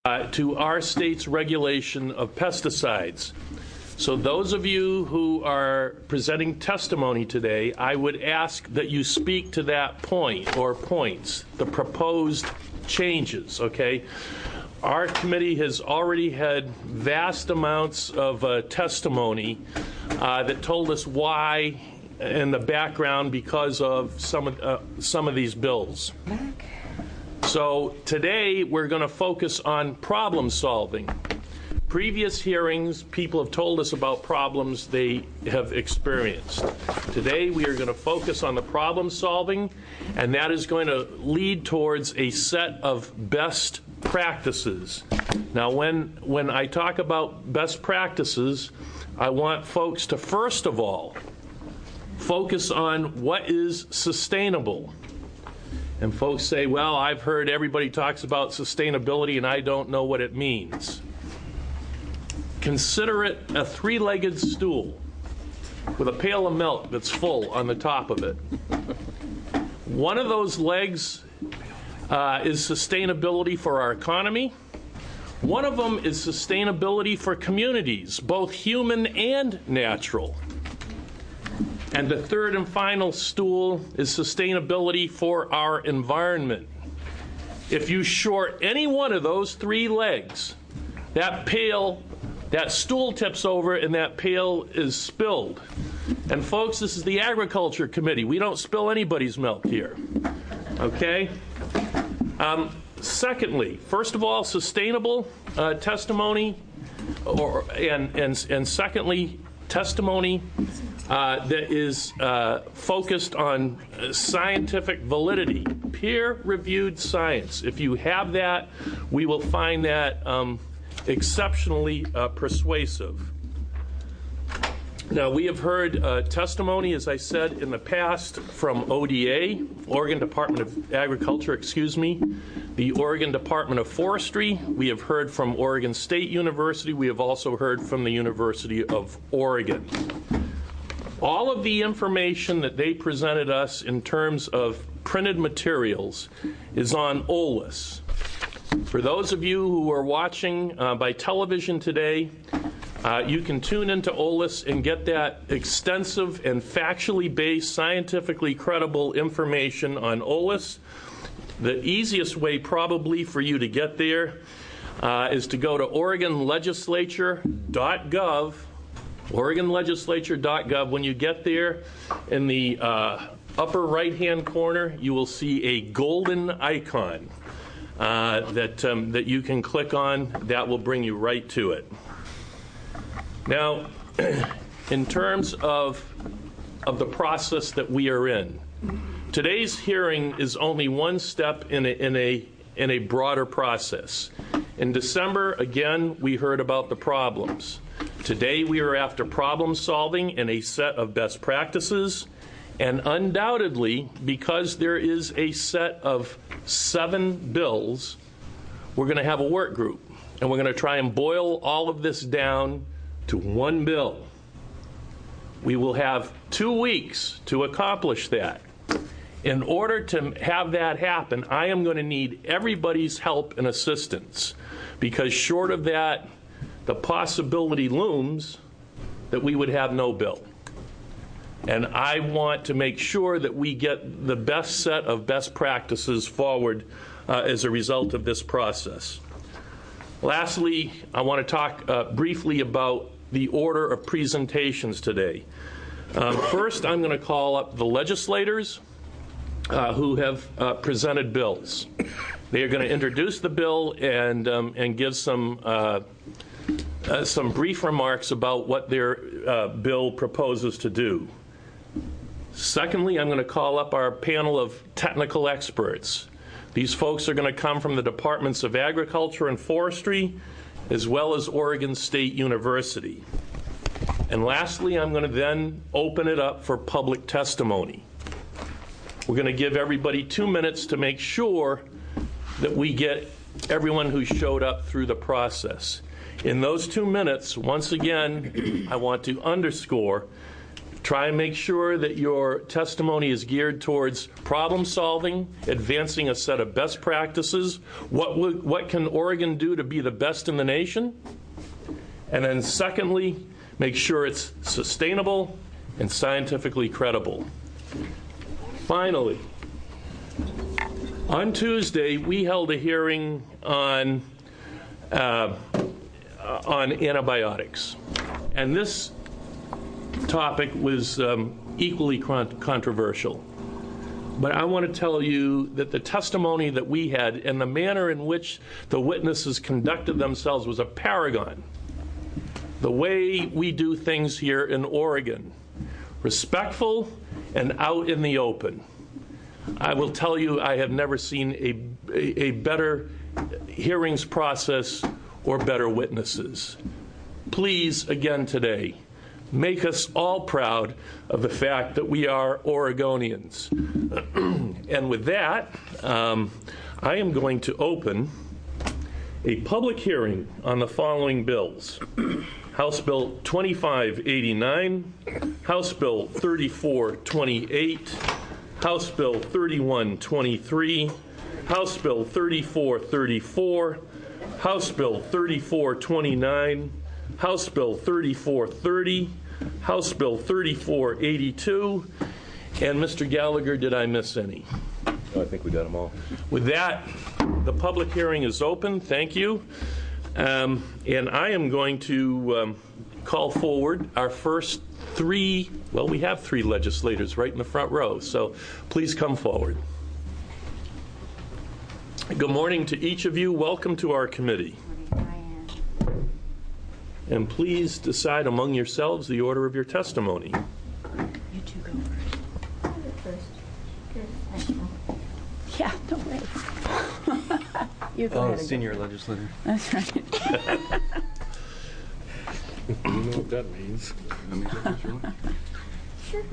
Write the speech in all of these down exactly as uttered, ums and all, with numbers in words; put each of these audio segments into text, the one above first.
uh, to our state's regulation of pesticides. So those of you who are presenting testimony today, I would ask that you speak to that point or points, the proposed changes, okay? Our committee has already had vast amounts of uh, testimony uh, that told us why and the background because of some of, uh, some of these bills. So today we're going to focus on problem solving. Previous hearings, people have told us about problems they have experienced. Today we are going to focus on the problem solving, and that is going to lead towards a set of best practices. Now when, when I talk about best practices, I want folks to first of all focus on what is sustainable. And folks say, well, I've heard everybody talks about sustainability and I don't know what it means. Consider it a three-legged stool with a pail of milk that's full on the top of it. One of those legs uh, is sustainability for our economy. One of them is sustainability for communities, both human and natural. And the third and final stool is sustainability for our environment. If you short any one of those three legs, that pail, that stool tips over and that pail is spilled. And folks, this is the Agriculture Committee. We don't spill anybody's milk here, okay? Um, secondly, first of all, sustainable uh, testimony, or and, and, and secondly, testimony Uh, that is uh, focused on scientific validity, peer-reviewed science. If you have that, we will find that um, exceptionally uh, persuasive. Now, we have heard uh, testimony, as I said, in the past from O D A, Oregon Department of Agriculture, excuse me, the Oregon Department of Forestry. We have heard from Oregon State University. We have also heard from the University of Oregon. All of the information that they presented us in terms of printed materials is on O L I S. For those of you who are watching uh, by television today, uh, you can tune into O L I S and get that extensive and factually based, scientifically credible information on O L I S. The easiest way probably for you to get there uh, is to go to Oregon Legislature dot gov. Oregon Legislature dot gov. When you get there, in the uh, upper right-hand corner, you will see a golden icon uh, that um, that you can click on. That will bring you right to it. Now, in terms of of the process that we are in, today's hearing is only one step in a, in a in a broader process. In December, again, we heard about the problems. Today we are after problem solving and a set of best practices, and undoubtedly, because there is a set of seven bills, we're going to have a work group, and we're going to try and boil all of this down to one bill. We will have two weeks to accomplish that. In order to have that happen, I am going to need everybody's help and assistance, because short of that, the possibility looms that we would have no bill. And I want to make sure that we get the best set of best practices forward uh, as a result of this process. Lastly, I want to talk uh, briefly about the order of presentations today. Um, first, I'm going to call up the legislators uh, who have uh, presented bills. They are going to introduce the bill and, um, and give some uh, Uh, some brief remarks about what their uh, bill proposes to do. Secondly, I'm going to call up our panel of technical experts. These folks are going to come from the Departments of Agriculture and Forestry, as well as Oregon State University. And lastly, I'm going to then open it up for public testimony. We're going to give everybody two minutes to make sure that we get everyone who showed up through the process. In those two minutes, once again, I want to underscore, Try and make sure that your testimony is geared towards problem solving, advancing a set of best practices. What, would, what can Oregon do to be the best in the nation? And then secondly, make sure it's sustainable and scientifically credible. Finally, on Tuesday, we held a hearing on, uh, on antibiotics. And this topic was um, equally con- controversial. But I want to tell you that the testimony that we had and the manner in which the witnesses conducted themselves was a paragon. The way we do things here in Oregon, respectful and out in the open. I will tell you, I have never seen a, a, a better hearings process or better witnesses. Please, again today, make us all proud of the fact that we are Oregonians. And with that, um, I am going to open a public hearing on the following bills. House Bill twenty-five eighty-nine, House Bill thirty-four twenty-eight, House Bill thirty-one twenty-three, House Bill thirty-four thirty-four, House Bill thirty-four twenty-nine, House Bill thirty-four thirty, House Bill thirty-four eighty-two, and Mister Gallagher, did I miss any? Oh, I think we got them all. With that, the public hearing is open. Thank you. Um, and I am going to um, call forward our first three, well, we have three legislators right in the front row, so please come forward. Good morning to each of you. Welcome to our committee. And please decide among yourselves the order of your testimony. You two go first. I'll go first. Yeah, don't wait. You go Oh, ahead. senior legislator. That's right. You know what that means. Sure.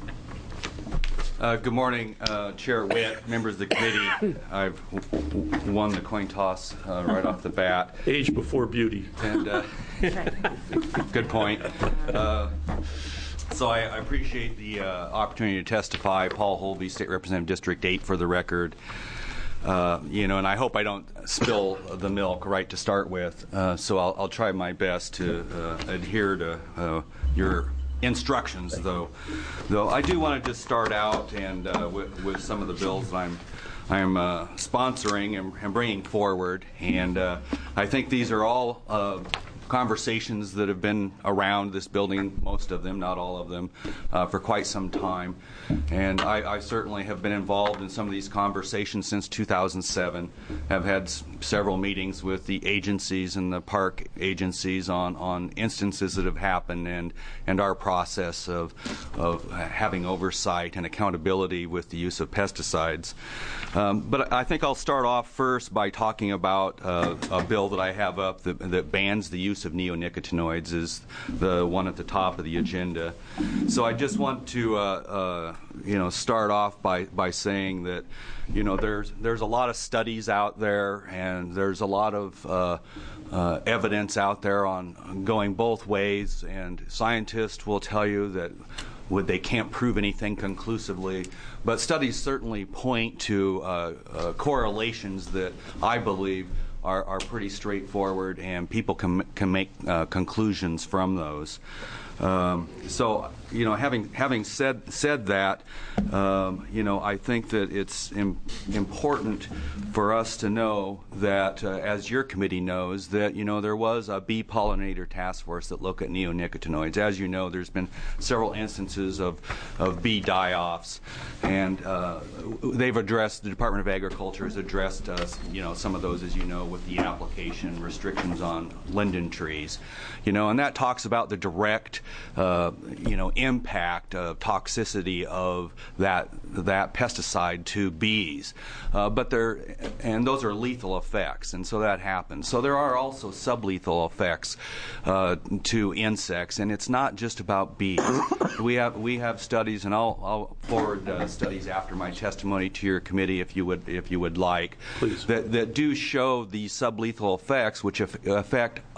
Uh, good morning, uh, Chair Witt, members of the committee. I've w- w- won the coin toss uh, right off the bat. Age before beauty. And uh, good point. Uh, so I, I appreciate the uh, opportunity to testify. Paul Holby, State Representative, District eight, for the record. Uh, you know, and I hope I don't spill the milk right to start with. Uh, so I'll, I'll try my best to uh, adhere to uh, your instructions, though. Though I do want to just start out and uh, with, with some of the bills that I'm I'm uh, sponsoring and, and bringing forward, and uh, I think these are all uh, conversations that have been around this building, most of them, not all of them, uh, for quite some time. And I, I certainly have been involved in some of these conversations since two thousand seven. Have had s- several meetings with the agencies and the park agencies on, on instances that have happened, and, and our process of, of having oversight and accountability with the use of pesticides. Um, but I think I'll start off first by talking about uh, a bill that I have up that, that bans the use of neonicotinoids, is the one at the top of the agenda. So I just want to, uh, uh, you know, start off by, by saying that, you know, there's there's a lot of studies out there, and there's a lot of uh, uh, evidence out there on going both ways, and scientists will tell you that would they can't prove anything conclusively, but studies certainly point to uh, uh, correlations that I believe Are, are pretty straightforward, and people can can make uh, conclusions from those. Um, so, you know, having having said said that, um, you know, I think that it's im- important for us to know that, uh, as your committee knows, that, you know, there was a bee pollinator task force that looked at neonicotinoids. As you know, there's been several instances of of bee die-offs, and uh, they've addressed. The Department of Agriculture has addressed, uh, you know, some of those, as you know, with the application restrictions on linden trees, you know, and that talks about the direct, uh, you know, impact of toxicity of that that pesticide to bees. Uh, but there, and those are lethal effects, and so that happens. So there are also sublethal effects uh, to insects, and it's not just about bees. we have we have studies, and I'll, I'll forward uh, studies after my testimony to your committee if you would if you would like. Please. That that do show the sublethal effects, which affect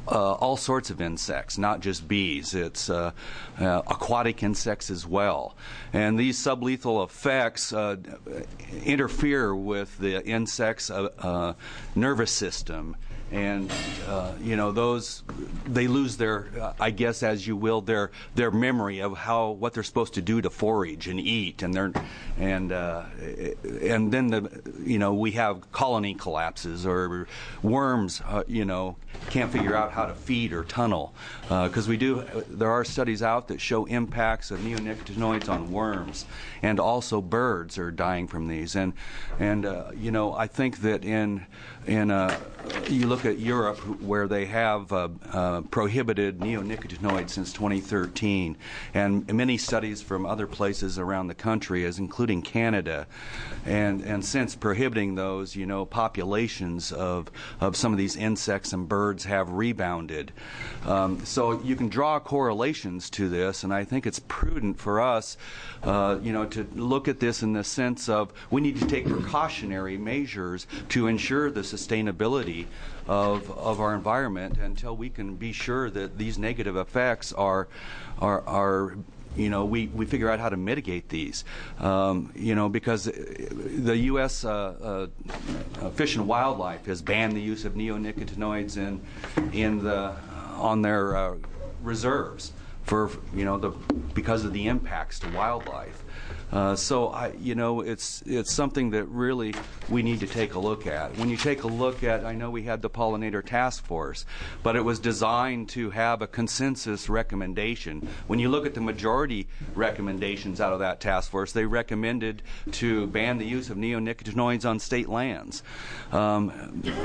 uh, all sorts of insects, not just bees. It's uh, uh, aquatic insects as well. And these sublethal effects uh, interfere with the insect's uh, uh, nervous system. And, uh, you know, those, they lose their, uh, I guess, as you will, their their memory of how, what they're supposed to do to forage and eat. And they're, and, uh, and then, the, you know, we have colony collapses, or worms, uh, you know, can't figure out how to feed or tunnel. Because uh, we do, there are studies out that show impacts of neonicotinoids on worms. And also birds are dying from these. And, and uh, you know, I think that in, in uh, you look at Europe, where they have uh, uh, prohibited neonicotinoids since twenty thirteen, and many studies from other places around the country, as including Canada, and and since prohibiting those, you know, populations of of some of these insects and birds have rebounded. Um, so you can draw correlations to this, and I think it's prudent for us, uh, you know, to look at this in the sense of we need to take precautionary measures to ensure the sustainability of of our environment until we can be sure that these negative effects are are are you know, we, we figure out how to mitigate these, um, you know, because the U S Uh, uh, Fish and Wildlife has banned the use of neonicotinoids in in the on their uh, reserves for, you know, the because of the impacts to wildlife. Uh, so I, you know, it's it's something that really we need to take a look at. When you take a look at, I know we had the pollinator task force, but it was designed to have a consensus recommendation. When you look at the majority recommendations out of that task force, they recommended to ban the use of neonicotinoids on state lands. Um,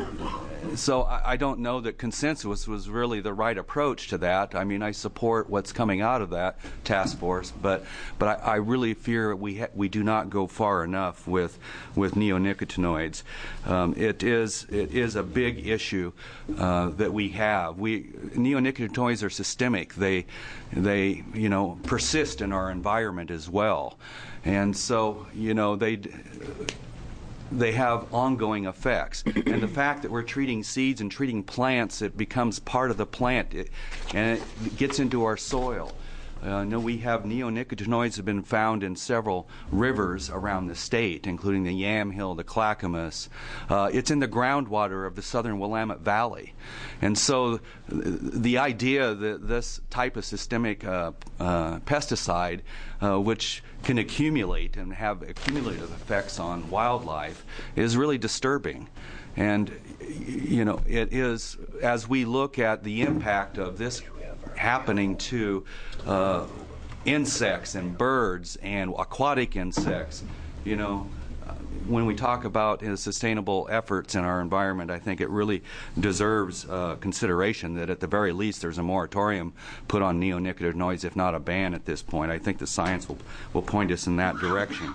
so I, I don't know that consensus was really the right approach to that. I mean, I support what's coming out of that task force, but but I, I really fear we ha we do not go far enough with with neonicotinoids. Um, it is it is a big issue uh, that we have. We neonicotinoids are systemic. They they you know persist in our environment as well, and so you know they. They have ongoing effects. And the fact that we're treating seeds and treating plants, it becomes part of the plant, it, and it gets into our soil. Uh, I know we have neonicotinoids have been found in several rivers around the state, including the Yamhill, the Clackamas. Uh, it's in the groundwater of the southern Willamette Valley. And so the idea that this type of systemic uh, uh, pesticide, uh, which can accumulate and have accumulative effects on wildlife, is really disturbing. And, you know, it is, as we look at the impact of this happening to uh, insects and birds and aquatic insects, you know, uh, when we talk about uh, sustainable efforts in our environment, I think it really deserves uh, consideration that at the very least there's a moratorium put on neonicotinoids, if not a ban at this point. I think the science will, will point us in that direction.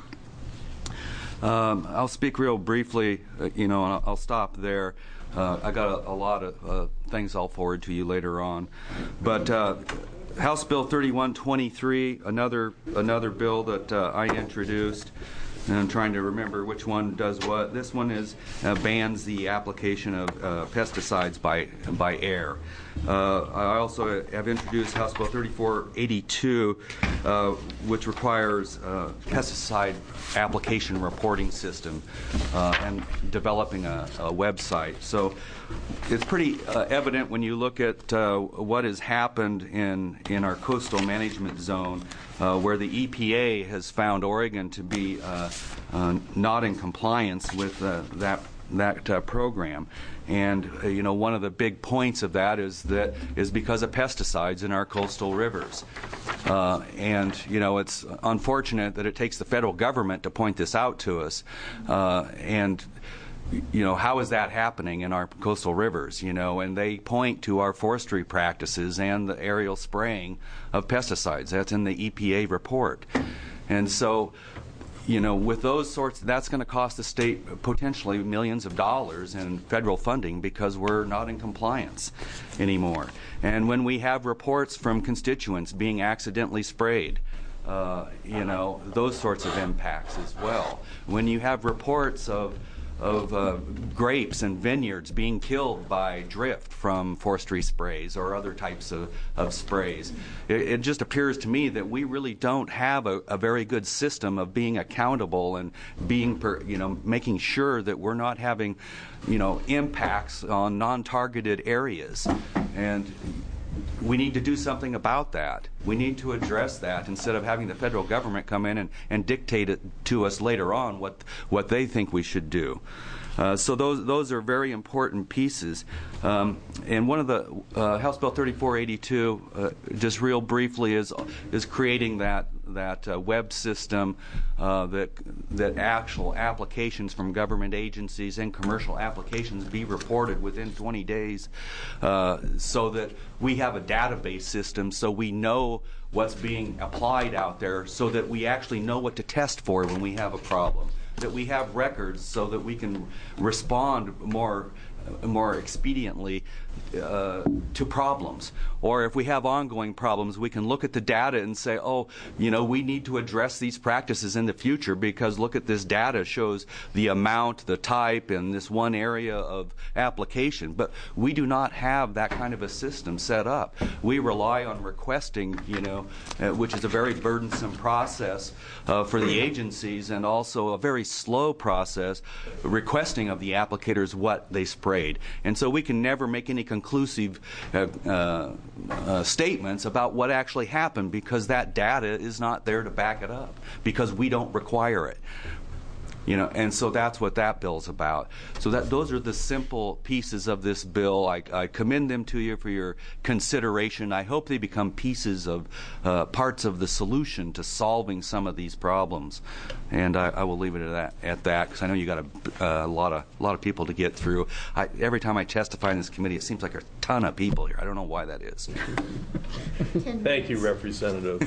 Um, I'll speak real briefly, uh, you know, and I'll, I'll stop there. Uh, I got a, a lot of uh, things I'll forward to you later on, but uh, House Bill thirty-one twenty-three, another another bill that uh, I introduced, and I'm trying to remember which one does what. This one is uh, bans the application of uh, pesticides by by air. Uh, I also have introduced House Bill thirty-four eighty-two, uh, which requires uh, pesticide application reporting system uh, and developing a, a website. So it's pretty uh, evident when you look at uh, what has happened in, in our coastal management zone, uh, where the E P A has found Oregon to be uh, uh, not in compliance with uh, that that uh, program. And uh, you know, one of the big points of that is that is because of pesticides in our coastal rivers. Uh, and you know, it's unfortunate that it takes the federal government to point this out to us. Uh, and you know, how is that happening in our coastal rivers? You know, and they point to our forestry practices and the aerial spraying of pesticides. That's in the E P A report. And so, you know, with those sorts, that's going to cost the state potentially millions of dollars in federal funding because we're not in compliance anymore. And when we have reports from constituents being accidentally sprayed, uh, you know, those sorts of impacts as well. When you have reports of of uh, grapes and vineyards being killed by drift from forestry sprays or other types of, of sprays. It, it just appears to me that we really don't have a, a very good system of being accountable and being, per, you know, making sure that we're not having, you know, impacts on non-targeted areas. And we need to do something about that. We need to address that instead of having the federal government come in and, and dictate it to us later on what what they think we should do. Uh, so those those are very important pieces. Um, and one of the uh, House Bill thirty-four eighty-two, uh, just real briefly, is is creating that that uh, web system uh, that that actual applications from government agencies and commercial applications be reported within twenty days, uh, so that we have a database system so we know what's being applied out there, so that we actually know what to test for when we have a problem, that we have records so that we can respond more more expediently uh, to problems. Or if we have ongoing problems, we can look at the data and say, oh, you know, we need to address these practices in the future because look at this data shows the amount, the type, in this one area of application. But we do not have that kind of a system set up. We rely on requesting, you know, uh, which is a very burdensome process uh, for the agencies, and also a very slow process requesting of the applicators what they sprayed. And so we can never make any conclusive uh, uh, uh, statements about what actually happened because that data is not there to back it up because we don't require it. You know, and so that's what that bill's about. So that those are the simple pieces of this bill. I, I commend them to you for your consideration. I hope they become pieces of uh, parts of the solution to solving some of these problems. And I, I will leave it at that at that because I know you got a, a lot of a lot of people to get through. I, every time I testify in this committee, it seems like a ton of people here. I don't know why that is. Thank you, Representative.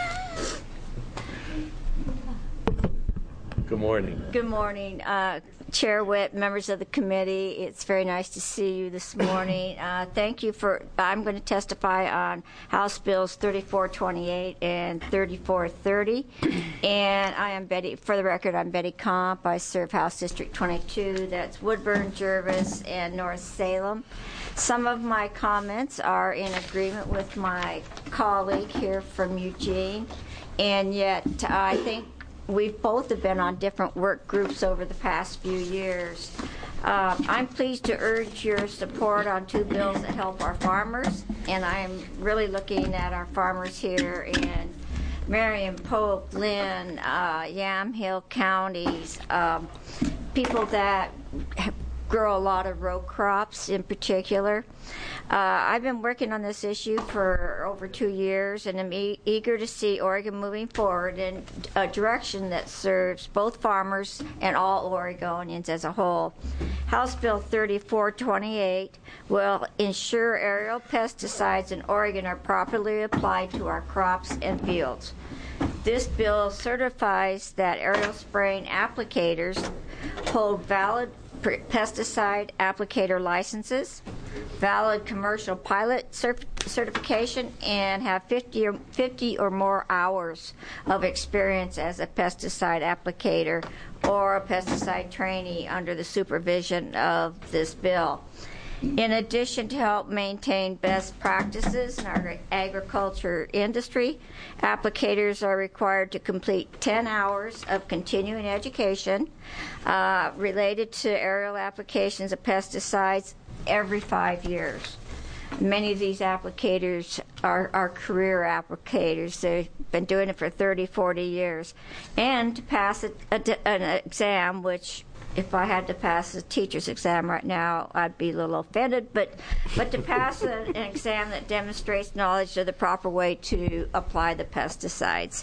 Good morning. Good morning, uh, Chair Witt, members of the committee. It's very nice to see you this morning. Uh, thank you for, I'm going to testify on House Bills thirty-four twenty-eight and thirty-four thirty. And I am Betty, for the record, I'm Betty Comp. I serve House District twenty-two. That's Woodburn, Jervis, and North Salem. Some of my comments are in agreement with my colleague here from Eugene, and yet uh, I think we've both have been on different work groups over the past few years. Uh, I'm pleased to urge your support on two bills that help our farmers, and I'm really looking at our farmers here in Marion, Polk, Lynn, uh, Yamhill counties, um, people that have grow a lot of row crops in particular. Uh, I've been working on this issue for over two years, and I'm e eager to see Oregon moving forward in a direction that serves both farmers and all Oregonians as a whole. House Bill thirty-four twenty-eight will ensure aerial pesticides in Oregon are properly applied to our crops and fields. This bill certifies that aerial spraying applicators hold valid pesticide applicator licenses, valid commercial pilot cert certification, and have fifty or, fifty or more hours of experience as a pesticide applicator or a pesticide trainee under the supervision of this bill. In addition, to help maintain best practices in our agriculture industry, applicators are required to complete ten hours of continuing education uh, related to aerial applications of pesticides every five years. Many of these applicators are, are career applicators. They've been doing it for thirty, forty years. And to pass a, a, an exam, which if I had to pass a teacher's exam right now, I'd be a little offended, but, but to pass a, an exam that demonstrates knowledge of the proper way to apply the pesticides.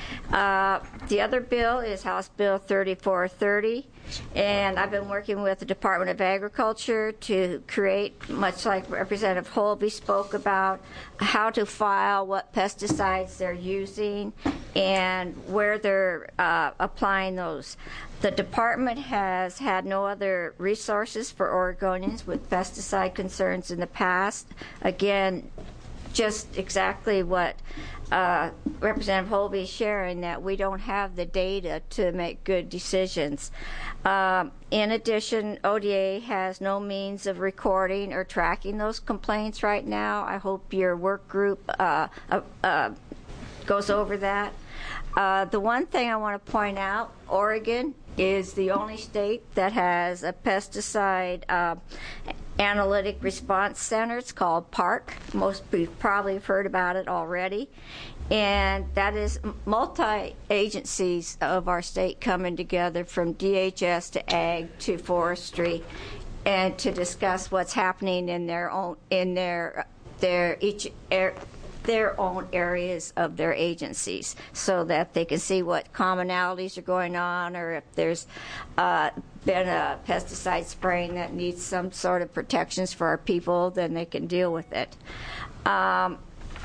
Uh, the other bill is House Bill thirty-four thirty, and I've been working with the Department of Agriculture to create, much like Representative Holby spoke about, how to file what pesticides they're using and where they're uh, applying those. The department has had no other resources for Oregonians with pesticide concerns in the past. Again, just exactly what uh, Representative Holby is sharing, that we don't have the data to make good decisions. Um, in addition, O D A has no means of recording or tracking those complaints right now. I hope your work group uh, uh, uh, goes over that. Uh, the one thing I want to point out, Oregon is the only state that has a pesticide uh, analytic response center. It's called PARC. Most people probably have heard about it already. And that is multi-agencies of our state coming together, from D H S to Ag to Forestry, and to discuss what's happening in their own, in their, their each er, their own areas of their agencies, so that they can see what commonalities are going on, or if there's uh, been a pesticide spraying that needs some sort of protections for our people, then they can deal with it. Um,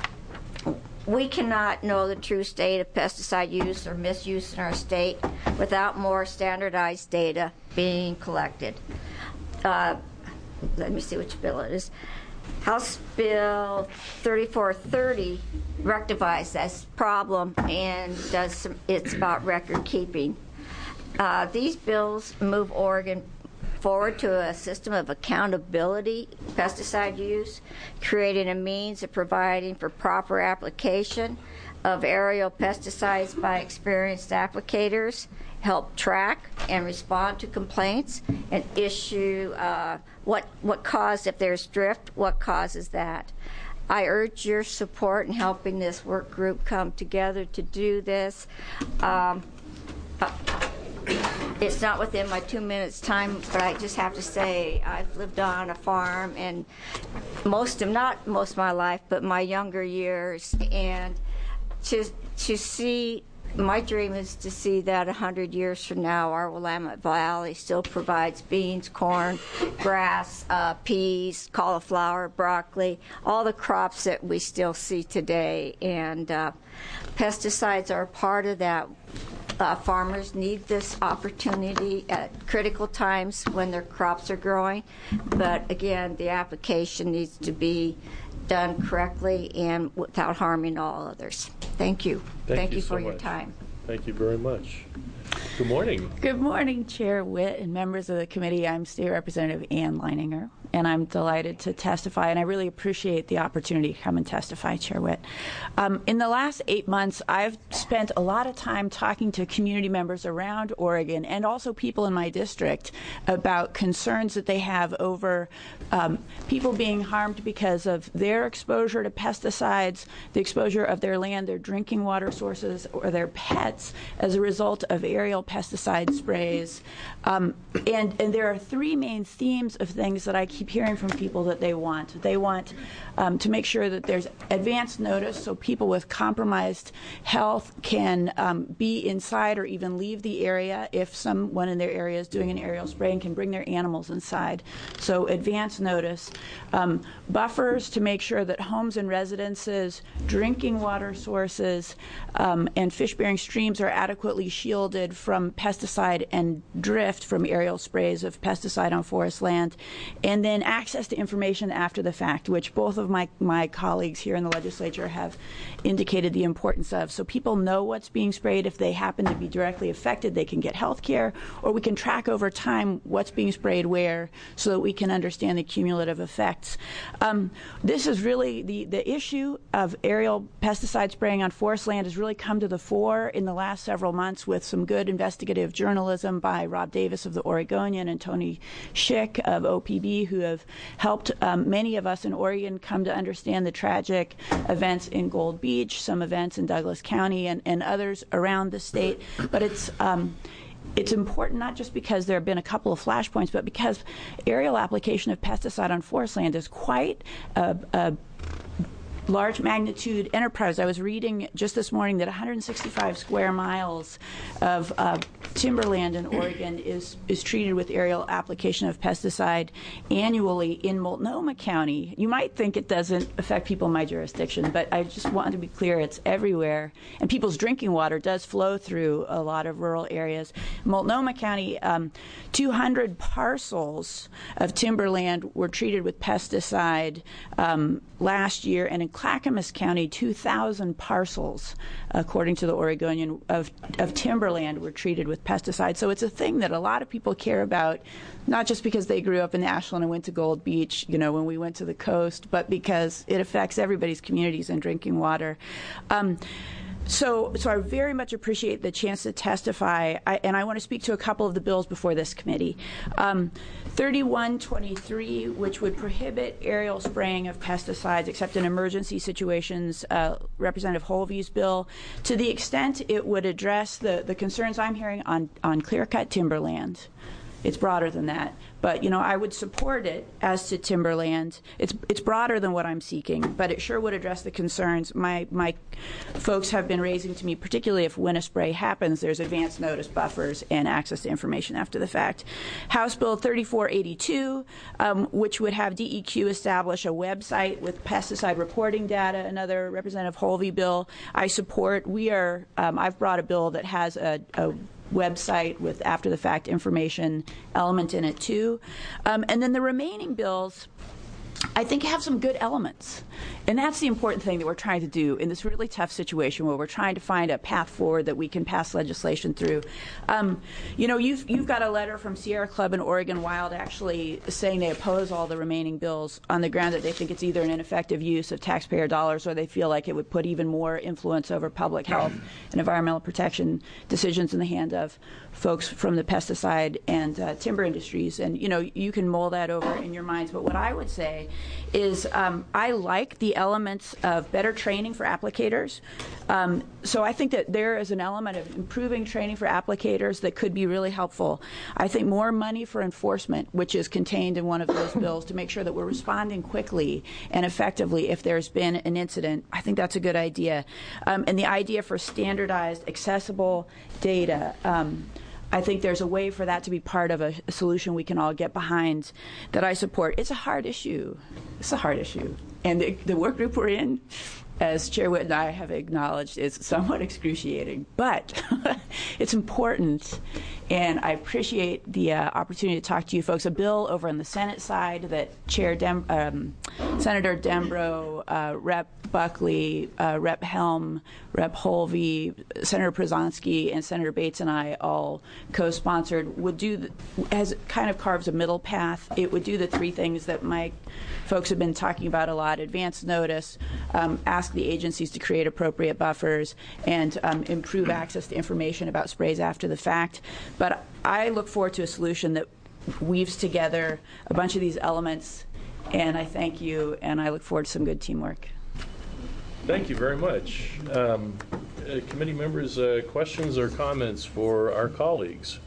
we cannot know the true state of pesticide use or misuse in our state without more standardized data being collected. Uh, let me see which bill it is. House Bill thirty-four thirty rectifies this problem and does some, it's about record keeping. Uh, these bills move Oregon forward to a system of accountability pesticide use, creating a means of providing for proper application of aerial pesticides by experienced applicators, help track and respond to complaints, and issue uh, what what caused, if there's drift, what causes that. I urge your support in helping this work group come together to do this. Um, uh, it's not within my two minutes time, but I just have to say I've lived on a farm and most of, not most of my life, but my younger years, and to to see, my dream is to see that one hundred years from now, our Willamette Valley still provides beans, corn, grass, uh, peas, cauliflower, broccoli, all the crops that we still see today. And uh, pesticides are part of that. Uh, farmers need this opportunity at critical times when their crops are growing. But again, the application needs to be done correctly and without harming all others. Thank you. Thank, Thank you, you so for your much. time. Thank you very much. Good morning. Good morning, Chair Witt and members of the committee. I'm State Representative Ann Leininger, and I'm delighted to testify, and I really appreciate the opportunity to come and testify, Chair Witt. Um, in the last eight months, I've spent a lot of time talking to community members around Oregon and also people in my district about concerns that they have over um, people being harmed because of their exposure to pesticides, the exposure of their land, their drinking water sources, or their pets as a result of aerial pesticide sprays. Um, and, and there are three main themes of things that I keep hearing from people that they want. They want um, to make sure that there's advance notice so people with compromised health can um, be inside or even leave the area if someone in their area is doing an aerial spray, and can bring their animals inside. So advance notice. Um, buffers to make sure that homes and residences, drinking water sources, um, and fish-bearing streams are adequately shielded from pesticide and drift from aerial sprays of pesticide on forest land. And then access to information after the fact, which both of my, my colleagues here in the legislature have indicated the importance of. So people know what's being sprayed. If they happen to be directly affected, they can get health care, or we can track over time what's being sprayed where so that we can understand the cumulative effects. Um, this is really, the, the issue of aerial pesticide spraying on forest land has really come to the fore in the last several months with some good investigative journalism by Rob Davis of the Oregonian and Tony Schick of O P B, who have helped um, many of us in Oregon come to understand the tragic events in Gold Beach, some events in Douglas County, and, and others around the state. But it's um, It's important not just because there have been a couple of flashpoints, but because aerial application of pesticide on forest land is quite a, a large magnitude enterprise. I was reading just this morning that one hundred sixty-five square miles of uh, timberland in Oregon is, is treated with aerial application of pesticide annually in Multnomah County. You might think it doesn't affect people in my jurisdiction, but I just wanted to be clear it's everywhere. And people's drinking water does flow through a lot of rural areas. Multnomah County, um, two hundred parcels of timberland were treated with pesticide um, last year, and in Clackamas County, two thousand parcels, according to the Oregonian, of, of timberland were treated with pesticide. So it's a thing that a lot of people care about, not just because they grew up in Ashland and went to Gold Beach, you know, when we went to the coast, but because it affects everybody's communities and drinking water. Um, So, so I very much appreciate the chance to testify, I, and I want to speak to a couple of the bills before this committee. Um, thirty-one twenty-three, which would prohibit aerial spraying of pesticides except in emergency situations, uh, Representative Holvey's bill, to the extent it would address the, the concerns I'm hearing on, on clear-cut timberland. It's broader than that. But, you know, I would support it as to timberland. It's it's broader than what I'm seeking, but it sure would address the concerns my my folks have been raising to me, particularly if when a spray happens, there's advance notice buffers and access to information after the fact. House Bill thirty-four eighty-two, um, which would have D E Q establish a website with pesticide reporting data, another Representative Holvey bill I support. We are, um, I've brought a bill that has a, a website with after-the-fact information element in it, too. Um, and then the remaining bills, I think, have some good elements. And that's the important thing that we're trying to do in this really tough situation where we're trying to find a path forward that we can pass legislation through. Um, you know, you've, you've got a letter from Sierra Club and Oregon Wild actually saying they oppose all the remaining bills on the ground that they think it's either an ineffective use of taxpayer dollars or they feel like it would put even more influence over public health and environmental protection decisions in the hand of folks from the pesticide and uh, timber industries. And, you know, you can mull that over in your minds. But what I would say is um, I like the elements of better training for applicators. Um, so I think that there is an element of improving training for applicators that could be really helpful. I think more money for enforcement, which is contained in one of those bills, to make sure that we're responding quickly and effectively if there's been an incident. I think that's a good idea. Um, and the idea for standardized, accessible data. Um, I think there's a way for that to be part of a, a solution we can all get behind that I support. It's a hard issue. It's a hard issue. And the, the work group we're in, as Chair Witt and I have acknowledged, is somewhat excruciating. But it's important, and I appreciate the uh, opportunity to talk to you folks. A bill over on the Senate side that Chair Dem- um, Senator Dembrow, uh, Representative Buckley, uh, Representative Helm, Representative Holvey, Senator Przanski, and Senator Bates and I all co-sponsored would do the, as kind of carves a middle path. It would do the three things that my folks have been talking about a lot: advance notice, um, ask the agencies to create appropriate buffers, and um, improve access to information about sprays after the fact. But I look forward to a solution that weaves together a bunch of these elements, and I thank you, and I look forward to some good teamwork. Thank you very much. Um, uh, committee members, uh, questions or comments for our colleagues?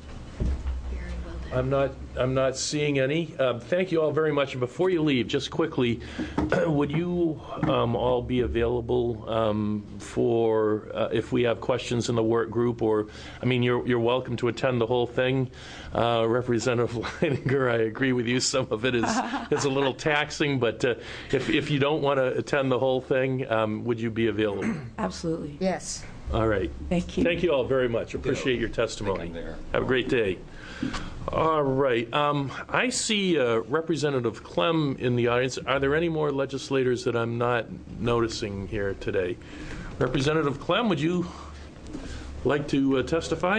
I'm not. I'm not seeing any. Uh, thank you all very much. And before you leave, just quickly, would you um, all be available um, for uh, if we have questions in the work group? Or, I mean, you're you're welcome to attend the whole thing. Uh, Representative Leininger, I agree with you. Some of it is is a little taxing, but uh, if if you don't want to attend the whole thing, um, would you be available? Absolutely. Yes. All right. Thank you. Thank you all very much. Appreciate your testimony. Have a great day. All right. Um, I see uh, Representative Clem in the audience. Are there any more legislators that I'm not noticing here today? Representative Clem, would you like to uh, testify?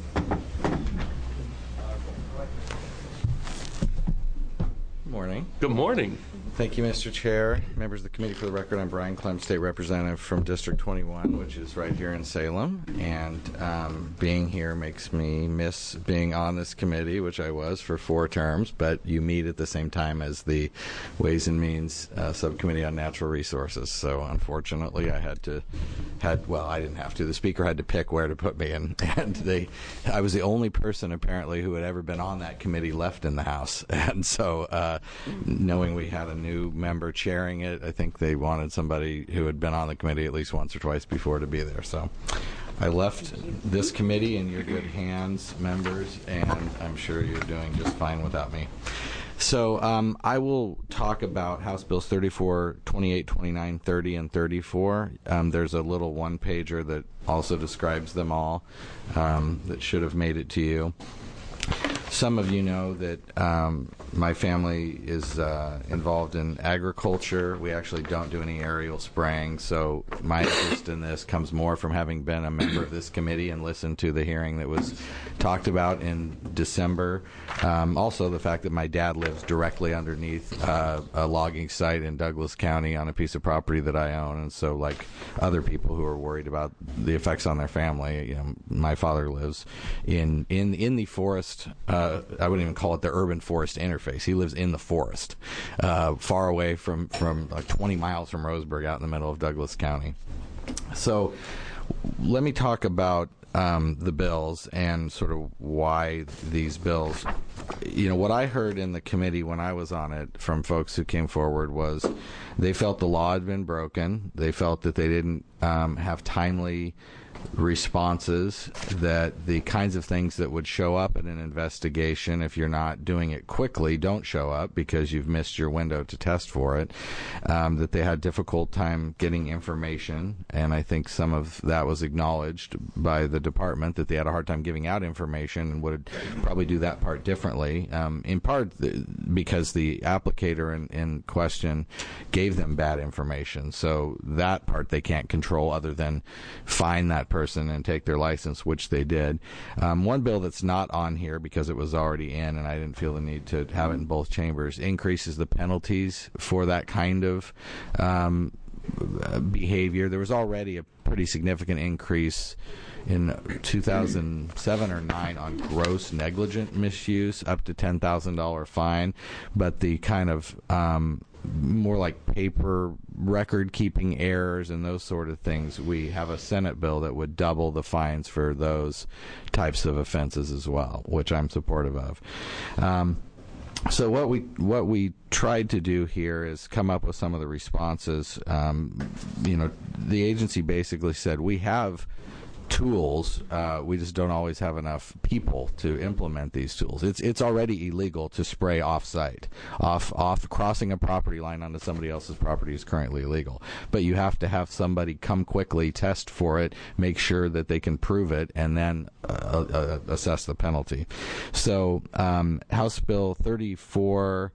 Good morning. Good morning. Thank you, Mister Chair. Members of the committee, for the record, I'm Brian Clem, State Representative from District twenty-one, which is right here in Salem. And um, being here makes me miss being on this committee, which I was for four terms, but you meet at the same time as the Ways and Means uh, Subcommittee on Natural Resources. So unfortunately, I had to, had well, I didn't have to. The Speaker had to pick where to put me, and, and they, I was the only person apparently who had ever been on that committee left in the House. And so uh, knowing we had a new New member chairing it, I think they wanted somebody who had been on the committee at least once or twice before to be there. So I left this committee in your good hands, members, and I'm sure you're doing just fine without me. So um, I will talk about House Bills thirty-four, twenty-eight, twenty-nine, thirty, and thirty-four. Um, there's a little one-pager that also describes them all um, that should have made it to you. Some of you know that um, my family is uh, involved in agriculture. We actually don't do any aerial spraying, so my interest in this comes more from having been a member of this committee and listened to the hearing that was talked about in December. Um, also, the fact that my dad lives directly underneath uh, a logging site in Douglas County on a piece of property that I own, and so like other people who are worried about the effects on their family, you know, my father lives in in in the forest. Uh, I wouldn't even call it the urban forest interface. He lives in the forest, uh, far away from from like twenty miles from Roseburg, out in the middle of Douglas County. So, let me talk about um, the bills and sort of why these bills. You know, what I heard in the committee when I was on it from folks who came forward was they felt the law had been broken. They felt that they didn't um, have timely responses, that the kinds of things that would show up in an investigation if you're not doing it quickly don't show up because you've missed your window to test for it, um, that they had difficult time getting information, and I think some of that was acknowledged by the department, that they had a hard time giving out information and would probably do that part differently, um, in part th- because the applicator in, in question gave them bad information, so that part they can't control other than fine that person and take their license, which they did. Um, one bill that's not on here because it was already in and I didn't feel the need to have it in both chambers increases the penalties for that kind of um, behavior. There was already a pretty significant increase in two thousand seven or nine on gross negligent misuse, up to ten thousand dollars fine, but the kind of um, more like paper record keeping errors and those sort of things, we have a Senate bill that would double the fines for those types of offenses as well, which I'm supportive of. Um, So what we what we tried to do here is come up with some of the responses. Um, you know, the agency basically said we have tools, uh, we just don't always have enough people to implement these tools. It's it's already illegal to spray off-site. Off off crossing a property line onto somebody else's property is currently illegal. But you have to have somebody come quickly, test for it, make sure that they can prove it, and then uh, uh, assess the penalty. So um, House Bill thirty-four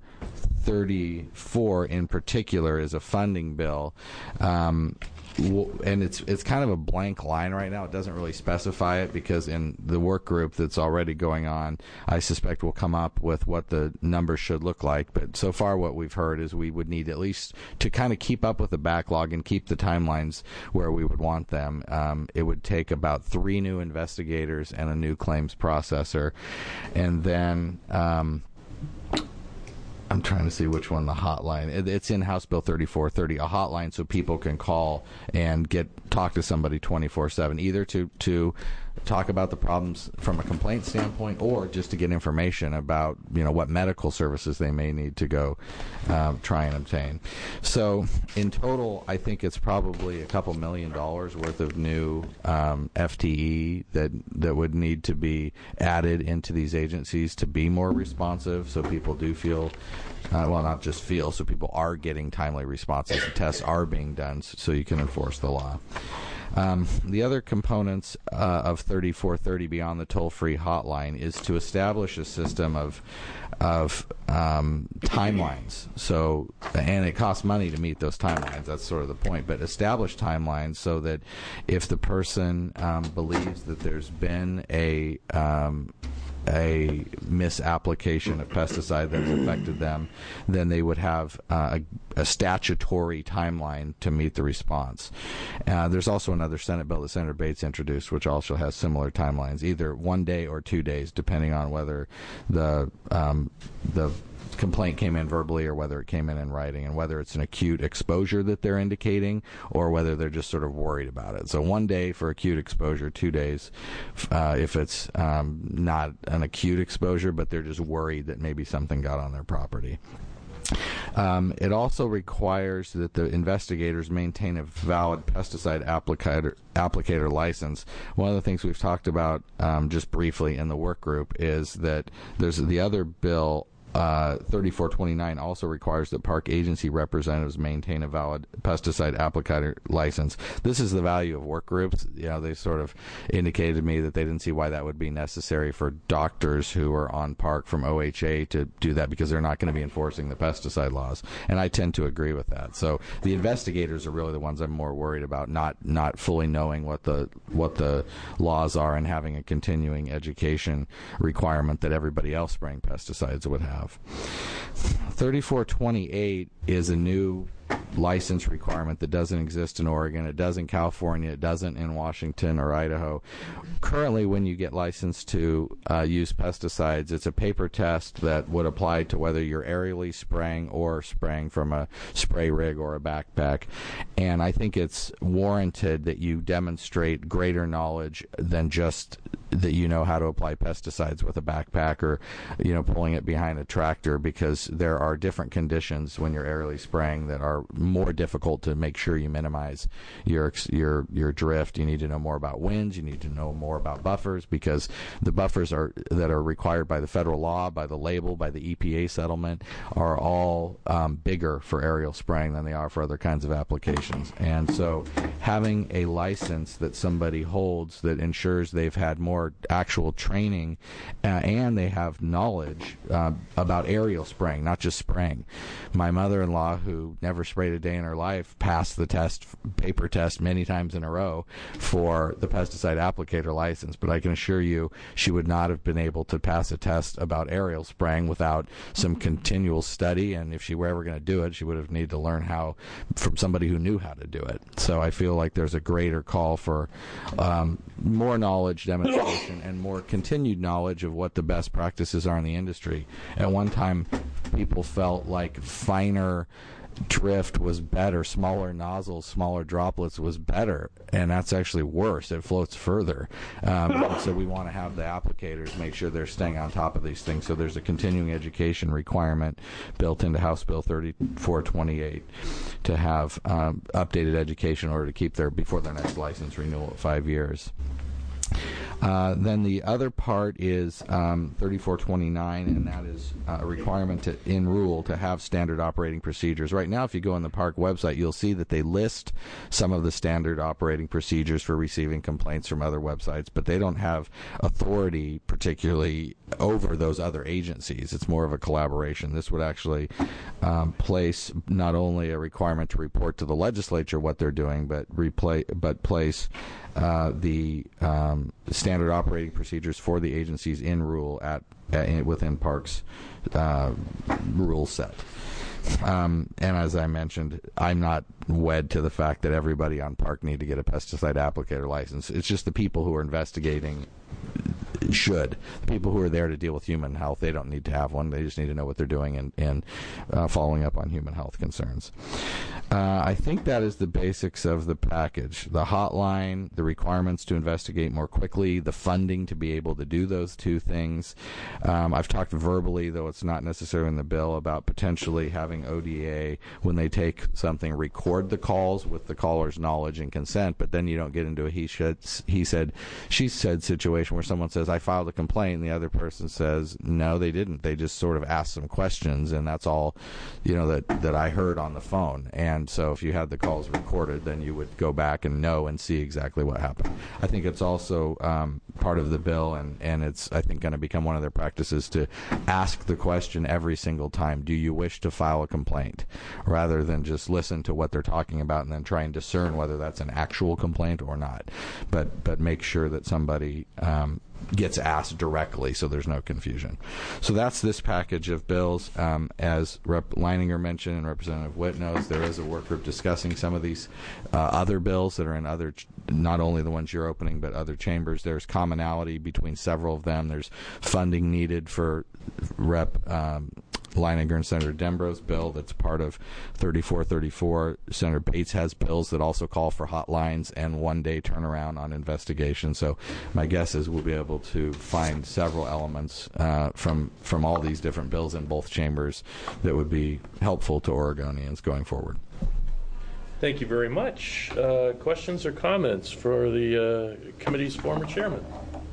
thirty-four in particular is a funding bill. Um, and it's it's kind of a blank line right now. It doesn't really specify it because in the work group that's already going on, I suspect we'll come up with what the numbers should look like. But so far what we've heard is we would need at least to kind of keep up with the backlog and keep the timelines where we would want them. Um, it would take about three new investigators and a new claims processor. And then... Um, I'm trying to see which one the hotline. It, it's in House Bill thirty-four thirty, a hotline so people can call and get talk to somebody twenty-four seven, either to to talk about the problems from a complaint standpoint or just to get information about, you know, what medical services they may need to go um, try and obtain. So in total, I think it's probably a couple million dollars worth of new um, F T E that that would need to be added into these agencies to be more responsive, so people do feel Uh, well, not just feel, so people are getting timely responses. The tests are being done so you can enforce the law. Um, the other components uh, of thirty-four thirty beyond the toll-free hotline is to establish a system of of um, timelines. So, and it costs money to meet those timelines. That's sort of the point. But establish timelines so that if the person um, believes that there's been a um, a misapplication of pesticide that has affected them, then they would have uh, a, a statutory timeline to meet the response. Uh, there's also another Senate bill that Senator Bates introduced, which also has similar timelines, either one day or two days, depending on whether the um, the complaint came in verbally or whether it came in in writing, and whether it's an acute exposure that they're indicating or whether they're just sort of worried about it. So one day for acute exposure, two days uh, if it's um, not an acute exposure, but they're just worried that maybe something got on their property. Um, it also requires that the investigators maintain a valid pesticide applicator, applicator license. One of the things we've talked about um, just briefly in the work group is that there's the other bill, Uh, thirty-four twenty-nine, also requires that park agency representatives maintain a valid pesticide applicator license. This is the value of work groups. You know, they sort of indicated to me that they didn't see why that would be necessary for doctors who are on park from O H A to do that, because they're not going to be enforcing the pesticide laws. And I tend to agree with that. So the investigators are really the ones I'm more worried about, not not fully knowing what the what the laws are and having a continuing education requirement that everybody else spraying pesticides would have. thirty-four twenty-eight is a new license requirement that doesn't exist in Oregon. It does in California. It doesn't in Washington or Idaho. Currently, when you get licensed to uh, use pesticides, it's a paper test that would apply to whether you're aerially spraying or spraying from a spray rig or a backpack. And I think it's warranted that you demonstrate greater knowledge than just that you know how to apply pesticides with a backpack or, you know, pulling it behind a tractor, because there are different conditions when you're aerially spraying that are more difficult to make sure you minimize your your your drift. You need to know more about winds. You need to know more about buffers, because the buffers are that are required by the federal law, by the label, by the E P A settlement, are all um, bigger for aerial spraying than they are for other kinds of applications. And so having a license that somebody holds that ensures they've had more actual training uh, and they have knowledge uh, about aerial spraying, not just spraying. My mother-in-law, who never sprayed a day in her life, passed the test, paper test, many times in a row for the pesticide applicator license, but I can assure you she would not have been able to pass a test about aerial spraying without some continual study, and if she were ever going to do it, she would have needed to learn how from somebody who knew how to do it. So I feel like there's a greater call for um, more knowledge demonstration and more continued knowledge of what the best practices are in the industry. At one time, people felt like finer drift was better, smaller nozzles, smaller droplets was better, and that's actually worse. It floats further. Um, so we want to have the applicators make sure they're staying on top of these things. So there's a continuing education requirement built into House Bill thirty-four twenty-eight to have um, updated education in order to keep their before their next license renewal at five years. Uh, then the other part is um, thirty-four twenty-nine, and that is uh, a requirement to, in rule to have standard operating procedures. Right now, if you go on the park website, you'll see that they list some of the standard operating procedures for receiving complaints from other websites, but they don't have authority particularly over those other agencies. It's more of a collaboration. This would actually um, place not only a requirement to report to the legislature what they're doing, but replay, but place uh, the um, standard operating procedures for the agencies in rule at, at within Parks uh, rule set. Um, and as I mentioned, I'm not wed to the fact that everybody on park need to get a pesticide applicator license. It's just the people who are investigating should. The people who are there to deal with human health, they don't need to have one. They just need to know what they're doing and, and uh, following up on human health concerns. Uh, I think that is the basics of the package. The hotline, the requirements to investigate more quickly, the funding to be able to do those two things. Um, I've talked verbally, though it's not necessarily in the bill, about potentially having O D A, when they take something, record the calls with the caller's knowledge and consent, but then you don't get into a he, should, he said, she said situation where someone says, I filed a complaint, and the other person says, no, they didn't. They just sort of asked some questions, and that's all, you know, that, that I heard on the phone. And so if you had the calls recorded, then you would go back and know and see exactly what happened. I think it's also um, part of the bill, and, and it's, I think, going to become one of their practices to ask the question every single time, do you wish to file a complaint, rather than just listen to what they're talking about and then try and discern whether that's an actual complaint or not. But, but make sure that somebody um, gets asked directly so there's no confusion. So that's this package of bills. Um, as Rep Leininger mentioned and Representative Witt knows, there is a work group discussing some of these uh, other bills that are in other, ch not only the ones you're opening, but other chambers. There's commonality between several of them. There's funding needed for Rep um, Leininger and Senator Dembro's bill that's part of thirty-four thirty-four. Senator Bates has bills that also call for hotlines and one-day turnaround on investigations. So my guess is we'll be able to find several elements uh, from from all these different bills in both chambers that would be helpful to Oregonians going forward. Thank you very much. Uh, questions or comments for the uh, committee's former chairman?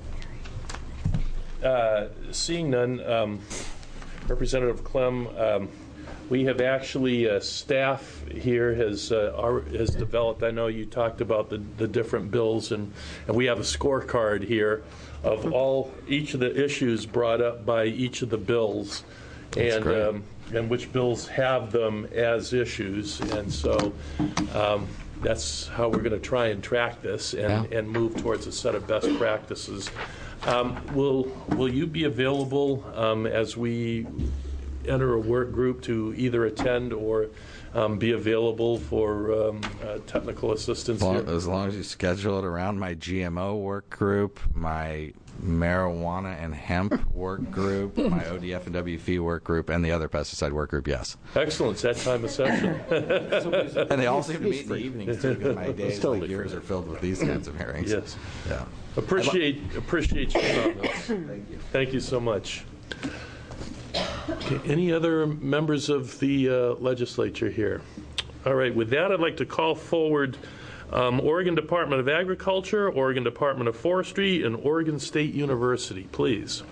Uh, seeing none, um, Representative Clem, um, we have actually, uh, staff here has uh, our, has developed, I know you talked about the, the different bills, and, and we have a scorecard here of all, each of the issues brought up by each of the bills. That's and great. Um, and which bills have them as issues. And so um, that's how we're going to try and track this and, Yeah. and move towards a set of best practices. Um, will will you be available um, as we enter a work group to either attend or um, be available for um, uh, technical assistance As long, here? as long as you schedule it around my G M O work group, my marijuana and hemp work group, my O D F and W F E work group, and the other pesticide work group, yes. Excellent. It's that time of session. And they all seem to meet in the evenings, too, because my days, totally like yours, are filled with these kinds of hearings. Yes. Yeah. Appreciate appreciate your comments. Thank you. Thank you so much. Okay, any other members of the uh, legislature here? All right, with that, I'd like to call forward um, Oregon Department of Agriculture, Oregon Department of Forestry, and Oregon State University, please.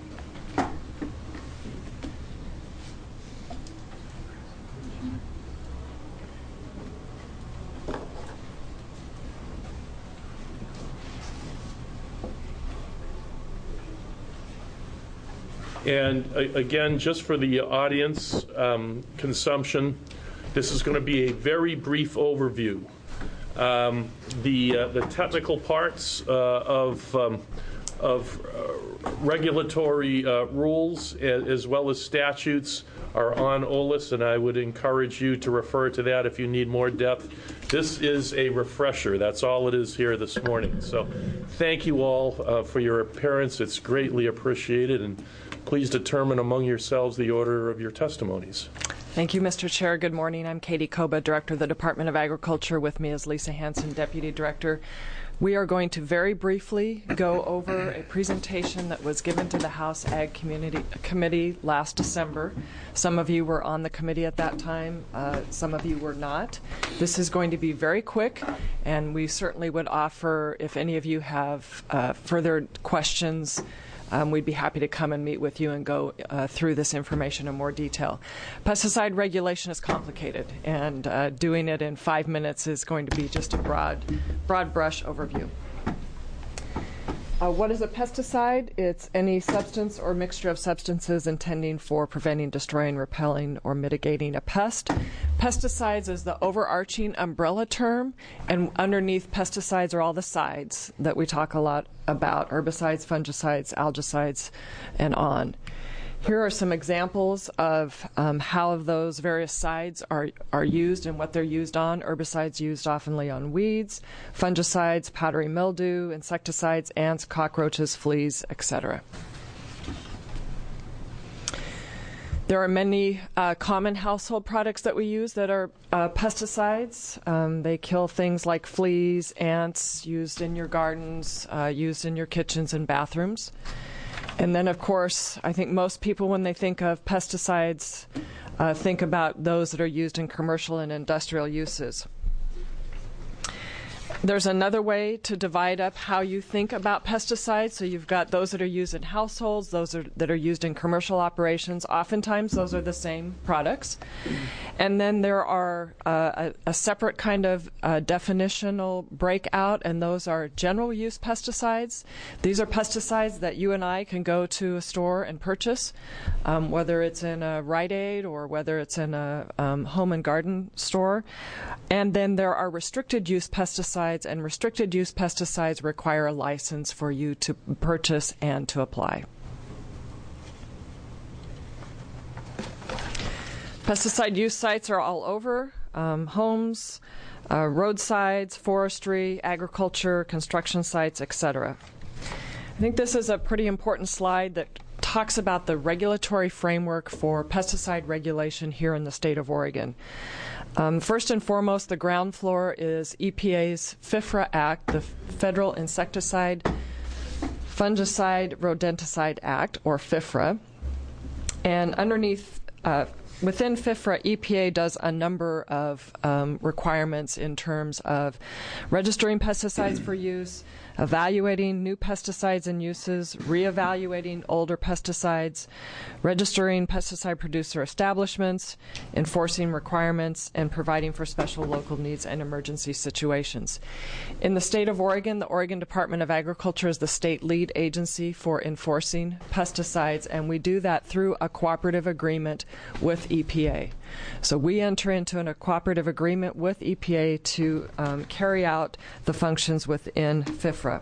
And a- again, just for the audience um, consumption, this is going to be a very brief overview. Um, the uh, the technical parts uh, of um, of uh, regulatory uh, rules a- as well as statutes are on O L I S, and I would encourage you to refer to that if you need more depth. This is a refresher. That's all it is here this morning. So thank you all uh, for your appearance. It's greatly appreciated, and please determine among yourselves the order of your testimonies. Thank you, Mister Chair. Good morning. I'm Katie Koba, Director of the Department of Agriculture. With me is Lisa Hanson, Deputy Director. We are going to very briefly go over a presentation that was given to the House Ag Community Committee last December. Some of you were on the committee at that time. Uh, some of you were not. This is going to be very quick, and we certainly would offer, if any of you have uh, further questions, Um, we'd be happy to come and meet with you and go uh, through this information in more detail. Pesticide regulation is complicated, and uh, doing it in five minutes is going to be just a broad, broad brush overview. Uh, what is a pesticide? It's any substance or mixture of substances intending for preventing, destroying, repelling, or mitigating a pest. Pesticides is the overarching umbrella term, and underneath pesticides are all the sides that we talk a lot about: herbicides, fungicides, algicides, and on. Here are some examples of um, how those various sides are, are used and what they're used on. Herbicides used oftenly on weeds, fungicides, powdery mildew, insecticides, ants, cockroaches, fleas, et cetera. There are many uh, common household products that we use that are uh, pesticides. Um, they kill things like fleas, ants, used in your gardens, uh, used in your kitchens and bathrooms. And then, of course, I think most people, when they think of pesticides, uh, think about those that are used in commercial and industrial uses. There's another way to divide up how you think about pesticides. So you've got those that are used in households, those are, that are used in commercial operations. Oftentimes, those are the same products. And then there are uh, a, a separate kind of uh, definitional breakout, and those are general use pesticides. These are pesticides that you and I can go to a store and purchase, um, whether it's in a Rite Aid or whether it's in a um, home and garden store. And then there are restricted use pesticides, and restricted use pesticides require a license for you to purchase and to apply. Pesticide use sites are all over, um, homes, uh, roadsides, forestry, agriculture, construction sites, et cetera. I think this is a pretty important slide that talks about the regulatory framework for pesticide regulation here in the state of Oregon. Um, first and foremost, the ground floor is E P A's FIFRA Act, the Federal Insecticide, Fungicide, Rodenticide Act, or FIFRA. And underneath, uh, within FIFRA, E P A does a number of um, requirements in terms of registering pesticides for use, evaluating new pesticides and uses, reevaluating older pesticides, registering pesticide producer establishments, enforcing requirements, and providing for special local needs and emergency situations. In the state of Oregon, the Oregon Department of Agriculture is the state lead agency for enforcing pesticides, and we do that through a cooperative agreement with E P A. So we enter into a cooperative agreement with E P A to um, carry out the functions within FIFRA.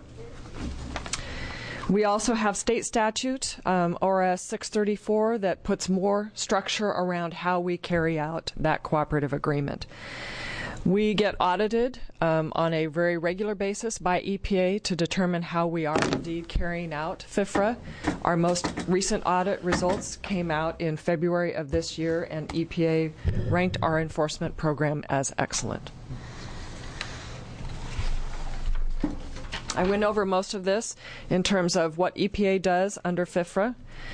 We also have state statute, um, O R S six thirty-four, that puts more structure around how we carry out that cooperative agreement. We get audited um, on a very regular basis by E P A to determine how we are indeed carrying out FIFRA. Our most recent audit results came out in February of this year, and E P A ranked our enforcement program as excellent. I went over most of this in terms of what E P A does under FIFRA.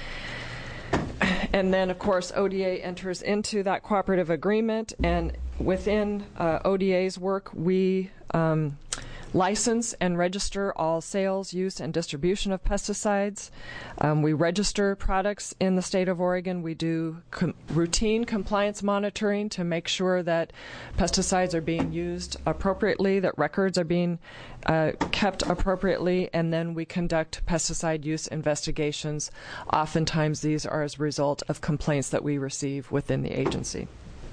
And then, of course, O D A enters into that cooperative agreement, and within uh, O D A's work, we um, license and register all sales, use, and distribution of pesticides. Um, we register products in the state of Oregon. We do com- routine compliance monitoring to make sure that pesticides are being used appropriately, that records are being uh, kept appropriately, and then we conduct pesticide use investigations. Oftentimes, these are as a result of complaints that we receive within the agency.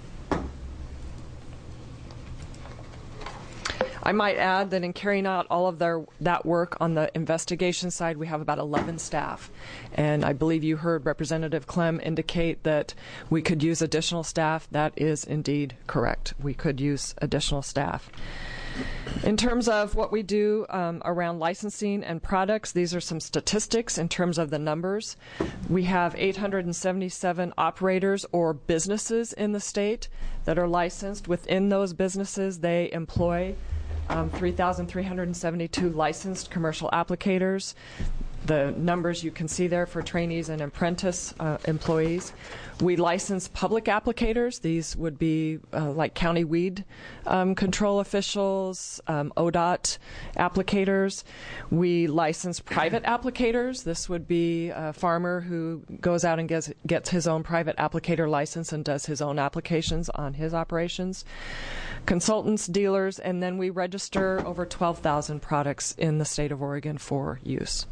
I might add that in carrying out all of their, that work on the investigation side, we have about eleven staff. And I believe you heard Representative Clem indicate that we could use additional staff. That is indeed correct. We could use additional staff. In terms of what we do um, around licensing and products, these are some statistics in terms of the numbers. We have eight hundred seventy-seven operators or businesses in the state that are licensed. Within those businesses, they employ um, three thousand three hundred seventy-two licensed commercial applicators. The numbers you can see there for trainees and apprentice uh, employees. We license public applicators. These would be uh, like county weed um, control officials, um, O D O T applicators. We license private applicators. This would be a farmer who goes out and gets, gets his own private applicator license and does his own applications on his operations. Consultants, dealers, and then we register over twelve thousand products in the state of Oregon for use.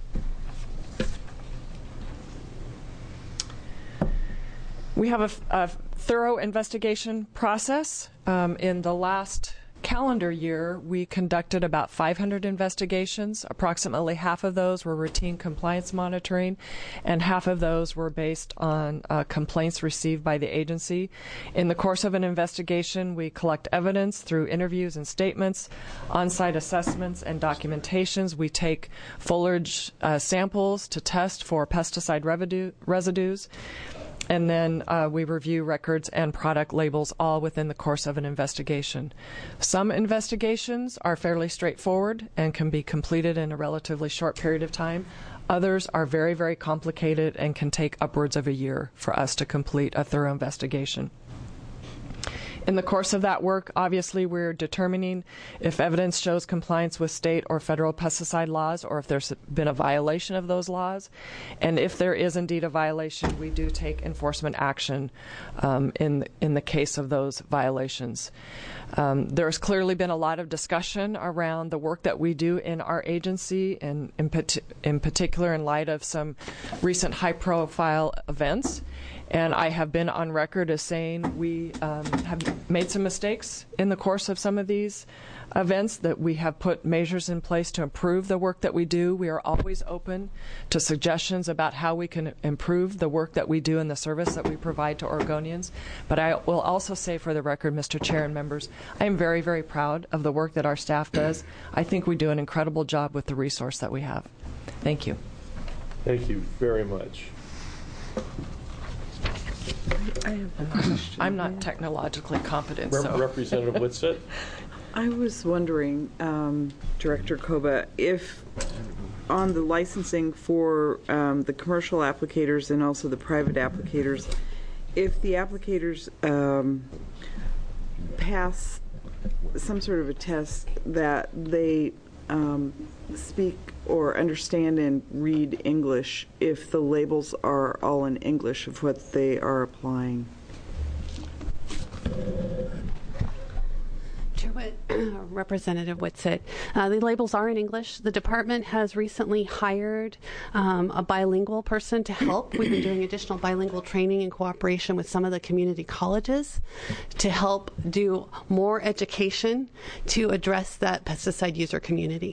We have a, a thorough investigation process. Um, in the last calendar year, we conducted about five hundred investigations. Approximately half of those were routine compliance monitoring, and half of those were based on uh, complaints received by the agency. In the course of an investigation, we collect evidence through interviews and statements, on-site assessments, and documentations. We take foliage uh, samples to test for pesticide residue, residues. And then uh, we review records and product labels all within the course of an investigation. Some investigations are fairly straightforward and can be completed in a relatively short period of time. Others are very, very complicated and can take upwards of a year for us to complete a thorough investigation. In the course of that work, obviously, we're determining if evidence shows compliance with state or federal pesticide laws, or if there's been a violation of those laws. And if there is indeed a violation, we do take enforcement action um, in, in the case of those violations. Um, there's clearly been a lot of discussion around the work that we do in our agency, and in, pat- in particular in light of some recent high-profile events. And I have been on record as saying we um, have made some mistakes in the course of some of these events, that we have put measures in place to improve the work that we do. We are always open to suggestions about how we can improve the work that we do and the service that we provide to Oregonians. But I will also say for the record, Mister Chair and members, I am very, very proud of the work that our staff does. I think we do an incredible job with the resource that we have. Thank you. Thank you very much. I'm not technologically competent, Rep- so. Representative Whitsett? I was wondering, um, Director Koba, if on the licensing for um, the commercial applicators and also the private applicators, if the applicators um, pass some sort of a test that they um, speak or understand and read English, if the labels are all in English of what they are applying. Chair Witt, Representative Whitsett, uh, the labels are in English. The department has recently hired um, a bilingual person to help. We've been doing additional bilingual training in cooperation with some of the community colleges to help do more education to address that pesticide user community.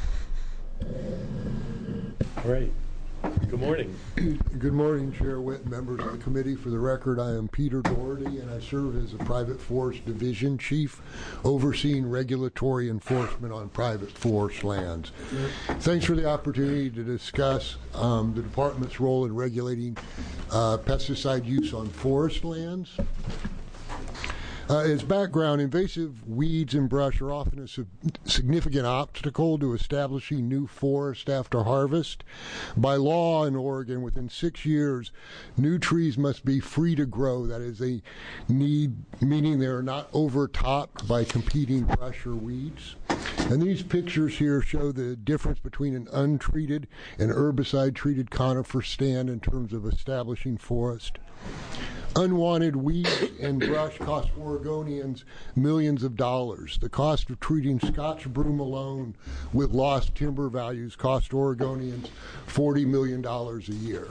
All right. Good morning. Good morning, Chair Witt, members of the committee. For the record, I am Peter Doherty, and I serve as a Private Forest Division Chief, overseeing regulatory enforcement on private forest lands. Thanks for the opportunity to discuss um, the Department's role in regulating uh, pesticide use on forest lands. Uh, as background, invasive weeds and brush are often a su- significant obstacle to establishing new forest after harvest. By law in Oregon, within six years, new trees must be free to grow. That is, they need, meaning they are not overtopped by competing brush or weeds. And these pictures here show the difference between an untreated and herbicide-treated conifer stand in terms of establishing forest. Unwanted weeds and brush cost Oregonians millions of dollars. The cost of treating Scotch broom alone with lost timber values cost Oregonians forty million dollars a year.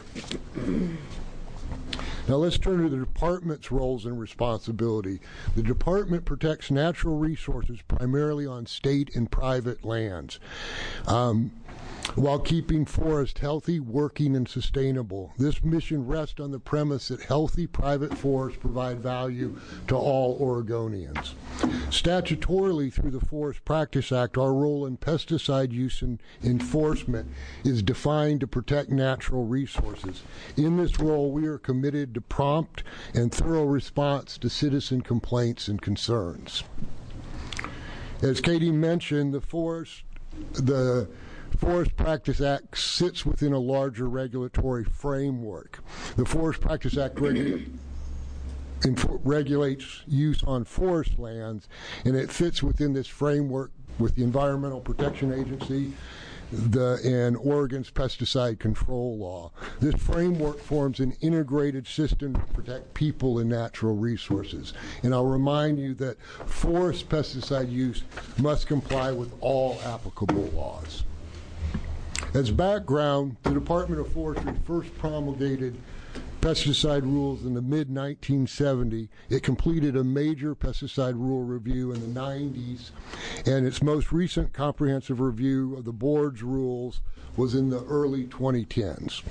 Now let's turn to the department's roles and responsibility. The department protects natural resources primarily on state and private lands, um, while keeping forests healthy, working, and sustainable. This mission rests on the premise that healthy private forests provide value to all Oregonians. Statutorily, through the Forest Practice Act, our role in pesticide use and enforcement is defined to protect natural resources. In this role, we are committed to prompt and thorough response to citizen complaints and concerns. As Katie mentioned, the forest, the Forest Practice Act sits within a larger regulatory framework. The Forest Practice Act regu- inf- regulates use on forest lands, and it fits within this framework with the Environmental Protection Agency the, and Oregon's pesticide control law. This framework forms an integrated system to protect people and natural resources. And I'll remind you that forest pesticide use must comply with all applicable laws. As background, the Department of Forestry first promulgated pesticide rules in the mid nineteen seventies. It completed a major pesticide rule review in the nineties, and its most recent comprehensive review of the board's rules was in the early twenty tens.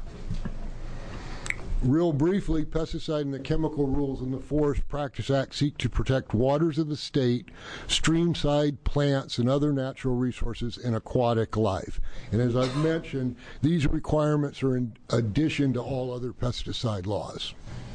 Real briefly, pesticide and the chemical rules in the Forest Practice Act seek to protect waters of the state, streamside plants and other natural resources, and aquatic life. And as I've mentioned, these requirements are in addition to all other pesticide laws.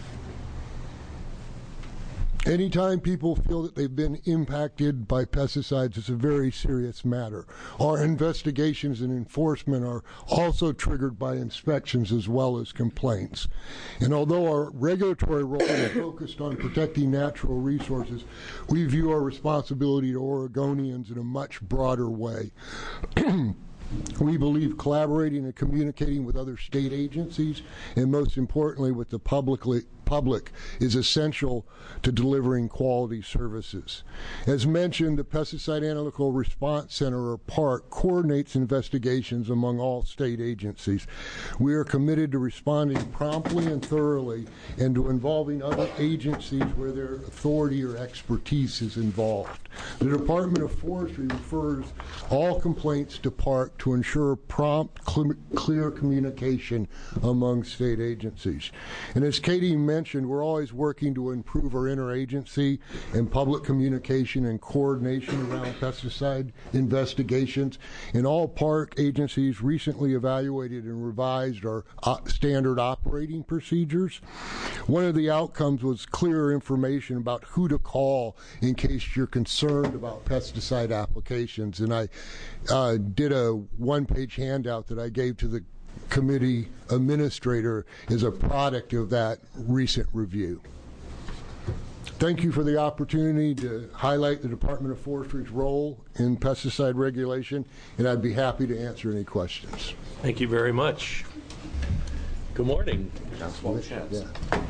Anytime people feel that they've been impacted by pesticides, it's a very serious matter. Our investigations and enforcement are also triggered by inspections as well as complaints. And although our regulatory role is focused on protecting natural resources, we view our responsibility to Oregonians in a much broader way. We believe collaborating and communicating with other state agencies, and most importantly with the publicly, public, is essential to delivering quality services. As mentioned, the Pesticide Analytical Response Center, or PARC, coordinates investigations among all state agencies. We are committed to responding promptly and thoroughly, and to involving other agencies where their authority or expertise is involved. The Department of Forestry refers all complaints to PARC to ensure prompt, cl- clear communication among state agencies. And as Katie mentioned, mentioned, we're always working to improve our interagency and public communication and coordination around pesticide investigations. And all park agencies recently evaluated and revised our uh, standard operating procedures. One of the outcomes was clearer information about who to call in case you're concerned about pesticide applications. And I uh, did a one-page handout that I gave to the committee administrator as a product of that recent review. Thank you for the opportunity to highlight the Department of Forestry's role in pesticide regulation, and I'd be happy to answer any questions. Thank you very much. Good morning. Yeah.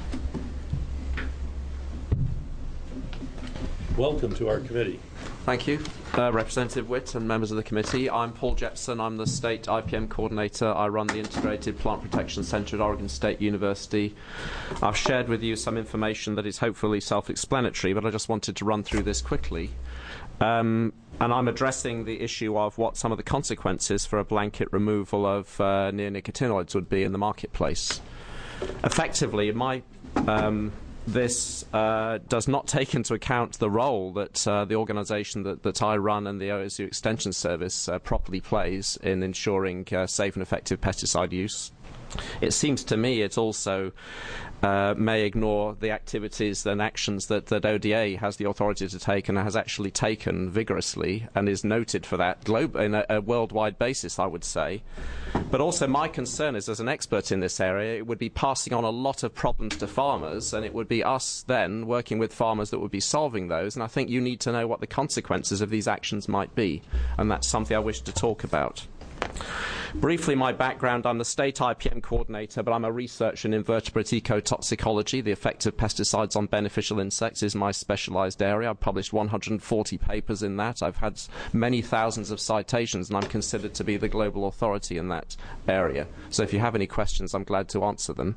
Welcome to our committee. Thank you, uh, Representative Witt and members of the committee. I'm Paul Jepson. I'm the State I P M Coordinator. I run the Integrated Plant Protection Center at Oregon State University. I've shared with you some information that is hopefully self-explanatory, but I just wanted to run through this quickly. Um, and I'm addressing the issue of what some of the consequences for a blanket removal of uh, neonicotinoids would be in the marketplace. Effectively, my... Um, This uh, does not take into account the role that uh, the organisation that, that I run and the O S U Extension Service uh, properly plays in ensuring uh, safe and effective pesticide use. It seems to me it also uh, may ignore the activities and actions that, that O D A has the authority to take and has actually taken vigorously and is noted for that globe in a, a worldwide basis, I would say. But also my concern is, as an expert in this area, it would be passing on a lot of problems to farmers, and it would be us then working with farmers that would be solving those. And I think you need to know what the consequences of these actions might be, and that's something I wish to talk about. Briefly, my background: I'm the State I P M Coordinator, but I'm a researcher in invertebrate ecotoxicology. The effect of pesticides on beneficial insects is my specialised area. I've published one hundred forty papers in that. I've had many thousands of citations, and I'm considered to be the global authority in that area. So if you have any questions, I'm glad to answer them.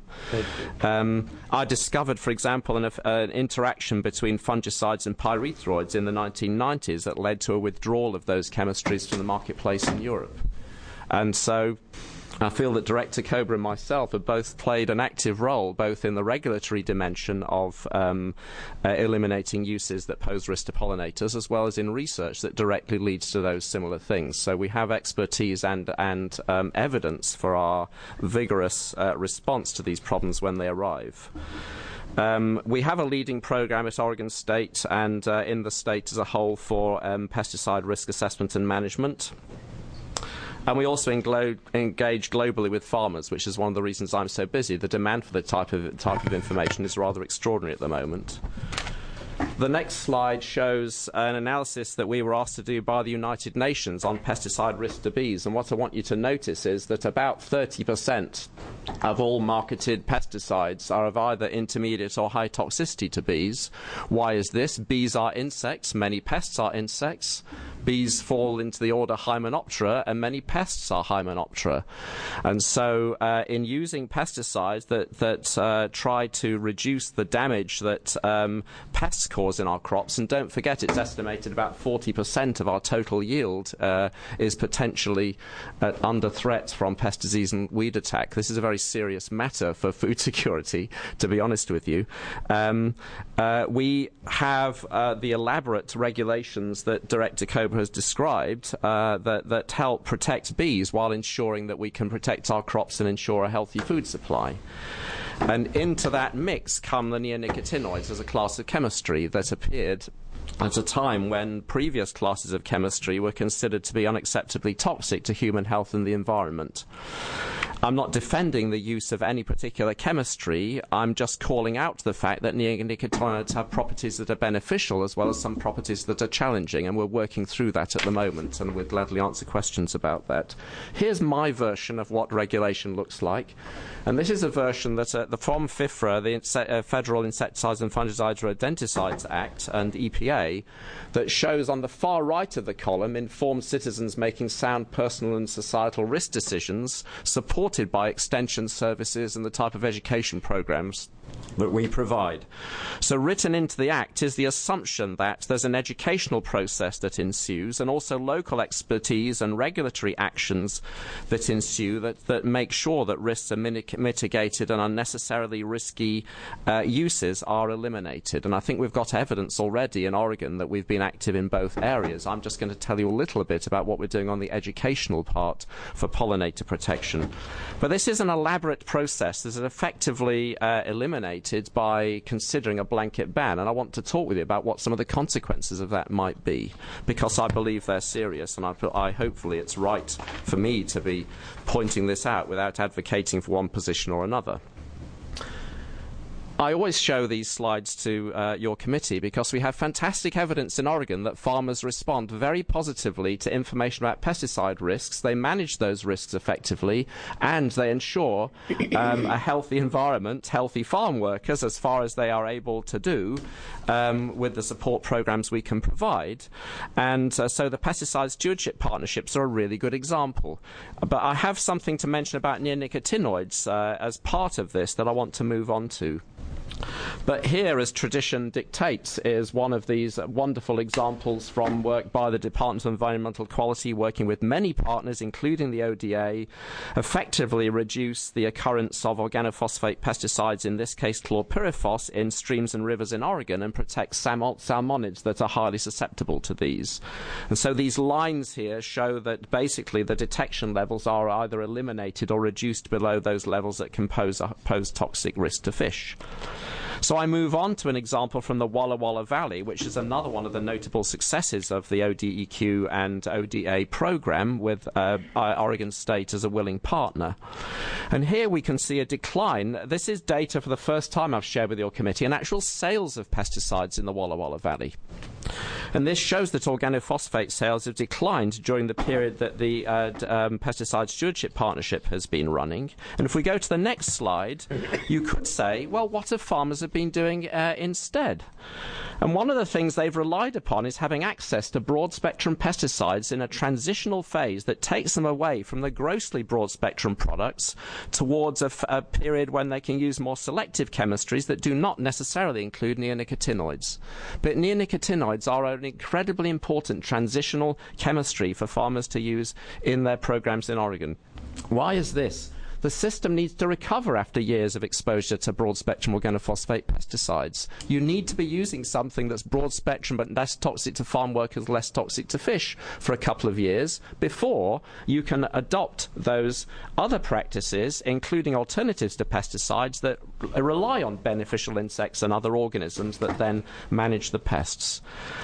Um, I discovered, for example, an, uh, an interaction between fungicides and pyrethroids in the nineteen nineties that led to a withdrawal of those chemistries from the marketplace in Europe. And so I feel that Director Cobra and myself have both played an active role, both in the regulatory dimension of um, uh, eliminating uses that pose risk to pollinators, as well as in research that directly leads to those similar things. So we have expertise and, and um, evidence for our vigorous uh, response to these problems when they arrive. Um, we have a leading program at Oregon State and uh, in the state as a whole for um, pesticide risk assessment and management. And we also englo- engage globally with farmers, which is one of the reasons I'm so busy. The demand for the type of, type of information is rather extraordinary at the moment. The next slide shows an analysis that we were asked to do by the United Nations on pesticide risk to bees. And what I want you to notice is that about thirty percent of all marketed pesticides are of either intermediate or high toxicity to bees. Why is this? Bees are insects. Many pests are insects. Bees fall into the order Hymenoptera, and many pests are Hymenoptera. And so uh, in using pesticides that, that uh, try to reduce the damage that um, pests cause in our crops, and don't forget it's estimated about forty percent of our total yield uh, is potentially uh, under threat from pest disease and weed attack. This is a very serious matter for food security, to be honest with you. Um, uh, we have uh, the elaborate regulations that Director Cobra has described uh, that, that help protect bees while ensuring that we can protect our crops and ensure a healthy food supply. And into that mix come the neonicotinoids as a class of chemistry that appeared at a time when previous classes of chemistry were considered to be unacceptably toxic to human health and the environment. I'm not defending the use of any particular chemistry. I'm just calling out the fact that neonicotinoids have properties that are beneficial as well as some properties that are challenging, and we're working through that at the moment, and we'll gladly answer questions about that. Here's my version of what regulation looks like, and this is a version that uh, the from FIFRA, the Inse- uh, Federal Insecticides and Fungicides Rodenticides Act, and E P A, that shows on the far right of the column informed citizens making sound personal and societal risk decisions, supported by extension services and the type of education programs that we provide. So written into the Act is the assumption that there's an educational process that ensues and also local expertise and regulatory actions that ensue that, that make sure that risks are minig- mitigated and unnecessarily risky uh, uses are eliminated. And I think we've got evidence already in Oregon that we've been active in both areas. I'm just going to tell you a little bit about what we're doing on the educational part for pollinator protection. But this is an elaborate process that is effectively uh, eliminated by considering a blanket ban, and I want to talk with you about what some of the consequences of that might be, because I believe they're serious, and I, I hopefully it's right for me to be pointing this out without advocating for one position or another. I always show these slides to uh, your committee because we have fantastic evidence in Oregon that farmers respond very positively to information about pesticide risks. They manage those risks effectively, and they ensure um, a healthy environment, healthy farm workers, as far as they are able to do um, with the support programs we can provide. And uh, so the pesticide stewardship partnerships are a really good example. But I have something to mention about neonicotinoids uh, as part of this that I want to move on to. But here, as tradition dictates, is one of these wonderful examples from work by the Department of Environmental Quality, working with many partners, including the O D A, effectively reduce the occurrence of organophosphate pesticides, in this case chlorpyrifos, in streams and rivers in Oregon, and protect salmon- salmonids that are highly susceptible to these. And so these lines here show that basically the detection levels are either eliminated or reduced below those levels that can pose, a, pose toxic risk to fish. So I move on to an example from the Walla Walla Valley, which is another one of the notable successes of the O D E Q and O D A program, with uh, Oregon State as a willing partner. And here we can see a decline. This is data for the first time I've shared with your committee, and actual sales of pesticides in the Walla Walla Valley. And this shows that organophosphate sales have declined during the period that the uh, d- um, Pesticide Stewardship Partnership has been running. And if we go to the next slide, you could say, well, what have farmers have been doing uh, instead? And one of the things they've relied upon is having access to broad-spectrum pesticides in a transitional phase that takes them away from the grossly broad-spectrum products towards a, f- a period when they can use more selective chemistries that do not necessarily include neonicotinoids. But neonicotinoids are an incredibly important transitional chemistry for farmers to use in their programs in Oregon. Why is this? The system needs to recover after years of exposure to broad-spectrum organophosphate pesticides. You need to be using something that's broad-spectrum but less toxic to farm workers, less toxic to fish for a couple of years before you can adopt those other practices, including alternatives to pesticides that rely on beneficial insects and other organisms that then manage the pests.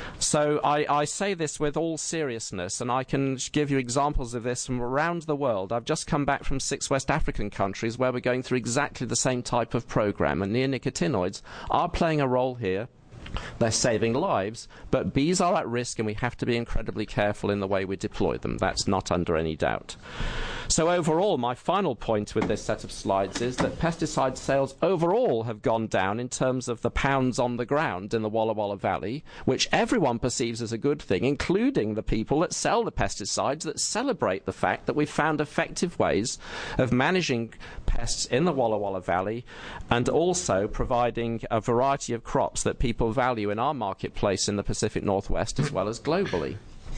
So I, I say this with all seriousness, and I can give you examples of this from around the world. I've just come back from six West African countries where we're going through exactly the same type of program, and neonicotinoids are playing a role here. They're saving lives, but bees are at risk, and we have to be incredibly careful in the way we deploy them. That's not under any doubt. So overall, my final point with this set of slides is that pesticide sales overall have gone down in terms of the pounds on the ground in the Walla Walla Valley, which everyone perceives as a good thing, including the people that sell the pesticides, that celebrate the fact that we've found effective ways of managing pests in the Walla Walla Valley and also providing a variety of crops that people value in our marketplace in the Pacific Northwest as well as globally.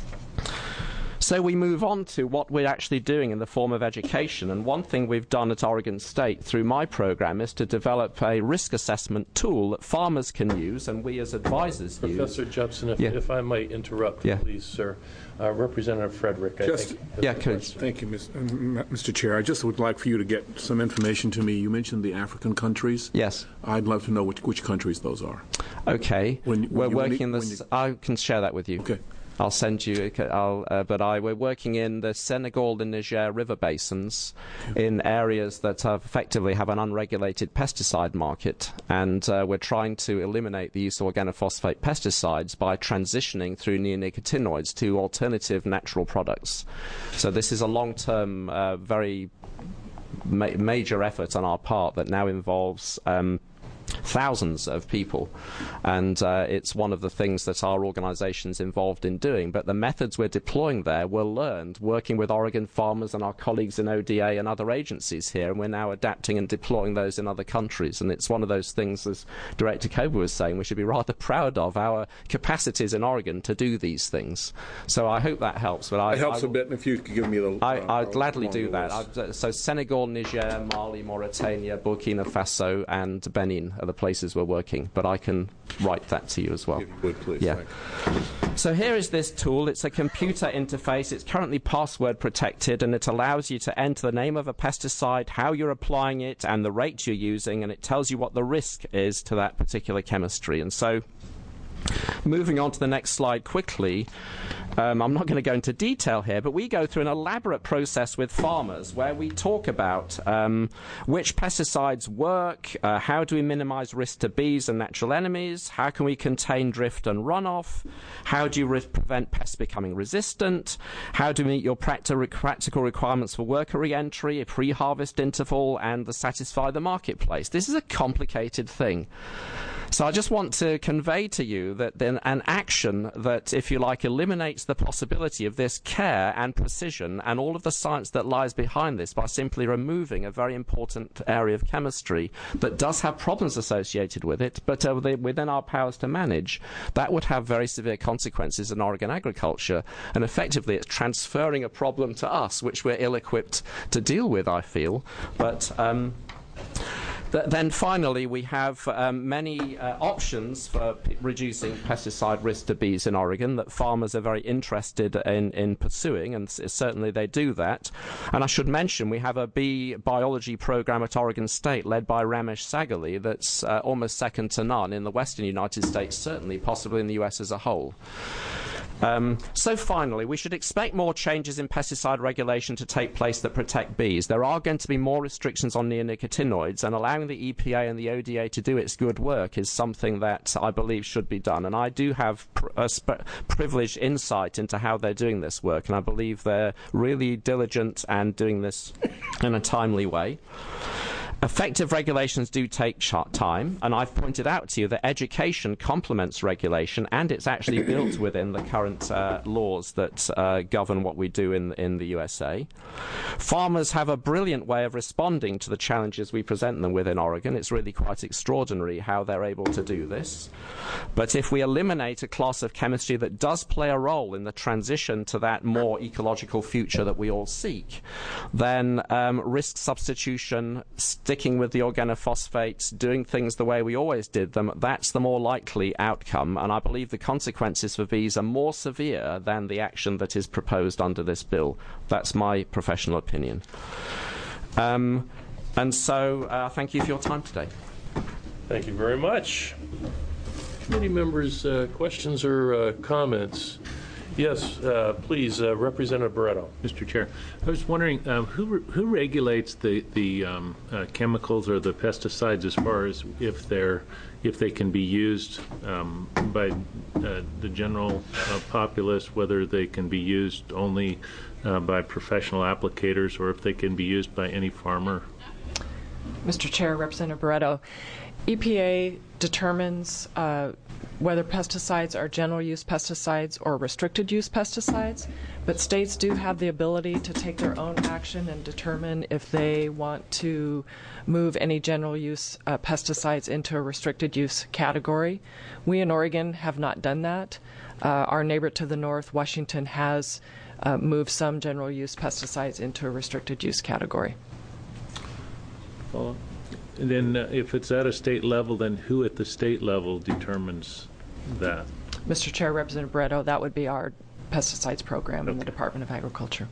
So we move on to what we're actually doing in the form of education. And one thing we've done at Oregon State through my program is to develop a risk assessment tool that farmers can use and we as advisors use. Professor Jepson, if, Yeah. if I might interrupt, Yeah. please, sir. Uh, Representative Frederick, I Just- think. Yeah, could. Thank you, Miz- uh, Mister Chair. I just would like for you to get some information to me. You mentioned the African countries. Yes. I'd love to know which, which countries those are. Okay. When- when we're you working need- this. when I can share that with you. Okay. I'll send you. I'll, uh, but I we're working in the Senegal and Niger river basins, in areas that have effectively have an unregulated pesticide market, and uh, we're trying to eliminate the use of organophosphate pesticides by transitioning through neonicotinoids to alternative natural products. So this is a long-term, uh, very ma- major effort on our part that now involves. Um, thousands of people, and uh, it's one of the things that our organization's involved in doing. But the methods we're deploying there were learned working with Oregon farmers and our colleagues in O D A and other agencies here, and we're now adapting and deploying those in other countries. And it's one of those things, as Director Kober was saying, we should be rather proud of our capacities in Oregon to do these things. So I hope that helps. But I, it helps I, a bit, and if you could give me the... I, uh, I'd gladly do that. list. I'd, so Senegal, Niger, Mali, Mauritania, Burkina Faso, and Benin are the places we're working, but I can write that to you as well. If you would, please. Yeah. So here is this tool. It's a computer interface. It's currently password protected, and it allows you to enter the name of a pesticide, how you're applying it, and the rate you're using, and it tells you what the risk is to that particular chemistry. And so moving on to the next slide quickly, um, I'm not going to go into detail here, but we go through an elaborate process with farmers where we talk about um, which pesticides work, uh, how do we minimize risk to bees and natural enemies, how can we contain drift and runoff, how do you re- prevent pests becoming resistant, how do you meet your practi- practical requirements for worker re-entry, a pre-harvest interval, and to satisfy the marketplace. This is a complicated thing. So I just want to convey to you that then an action that, if you like, eliminates the possibility of this care and precision and all of the science that lies behind this by simply removing a very important area of chemistry that does have problems associated with it, but uh, within our powers to manage, that would have very severe consequences in Oregon agriculture. And effectively, it's transferring a problem to us, which we're ill-equipped to deal with, I feel. But... Um, Th- then finally, we have um, many uh, options for p- reducing pesticide risk to bees in Oregon that farmers are very interested in, in pursuing, and s- certainly they do that. And I should mention we have a bee biology program at Oregon State led by Ramesh Sagali that's uh, almost second to none in the western United States, certainly, possibly in the U S as a whole. Um, so finally, we should expect more changes in pesticide regulation to take place that protect bees. There are going to be more restrictions on neonicotinoids, and allowing the E P A and the O D A to do its good work is something that I believe should be done. And I do have pr- a sp- privileged insight into how they're doing this work, and I believe they're really diligent and doing this in a timely way. Effective regulations do take time, and I've pointed out to you that education complements regulation, and it's actually built within the current uh, laws that uh, govern what we do in, in the U S A. Farmers have a brilliant way of responding to the challenges we present them with in Oregon. It's really quite extraordinary how they're able to do this. But if we eliminate a class of chemistry that does play a role in the transition to that more ecological future that we all seek, then um, risk substitution, sticking with the organophosphates, doing things the way we always did them, that's the more likely outcome. And I believe the consequences for bees are more severe than the action that is proposed under this bill. That's my professional opinion. Um, and so uh, thank you for your time today. Thank you very much. Committee members, uh, questions or uh, comments? Yes, uh, please, uh, Representative Barreto. Mister Chair, I was wondering um, who re- who regulates the the um, uh, chemicals or the pesticides as far as if they're if they can be used um, by uh, the general uh, populace, whether they can be used only uh, by professional applicators or if they can be used by any farmer? Mister Chair, Representative Barreto, E P A determines uh, whether pesticides are general use pesticides or restricted use pesticides, but states do have the ability to take their own action and determine if they want to move any general use uh, pesticides into a restricted use category. We in Oregon have not done that. Uh, our neighbor to the north, Washington, has uh, moved some general use pesticides into a restricted use category. Well, and then uh, if it's at a state level, then who at the state level determines that? Mister Chair, Representative Barreto, that would be our pesticides program in the Department of Agriculture.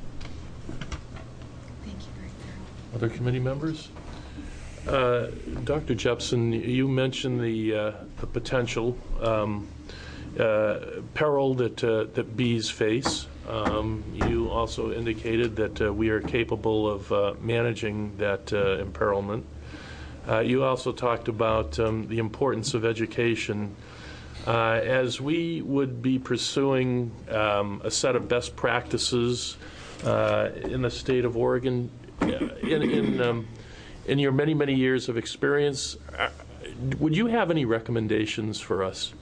Thank you, Other committee members? Uh, Doctor Jepson, you mentioned the, uh, the potential um, uh, peril that, uh, that bees face. Um, you also indicated that uh, we are capable of uh, managing that uh, imperilment. Uh, you also talked about um, the importance of education. Uh, as we would be pursuing um, a set of best practices uh, in the state of Oregon, in, in, um, in your many, many years of experience, uh, would you have any recommendations for us?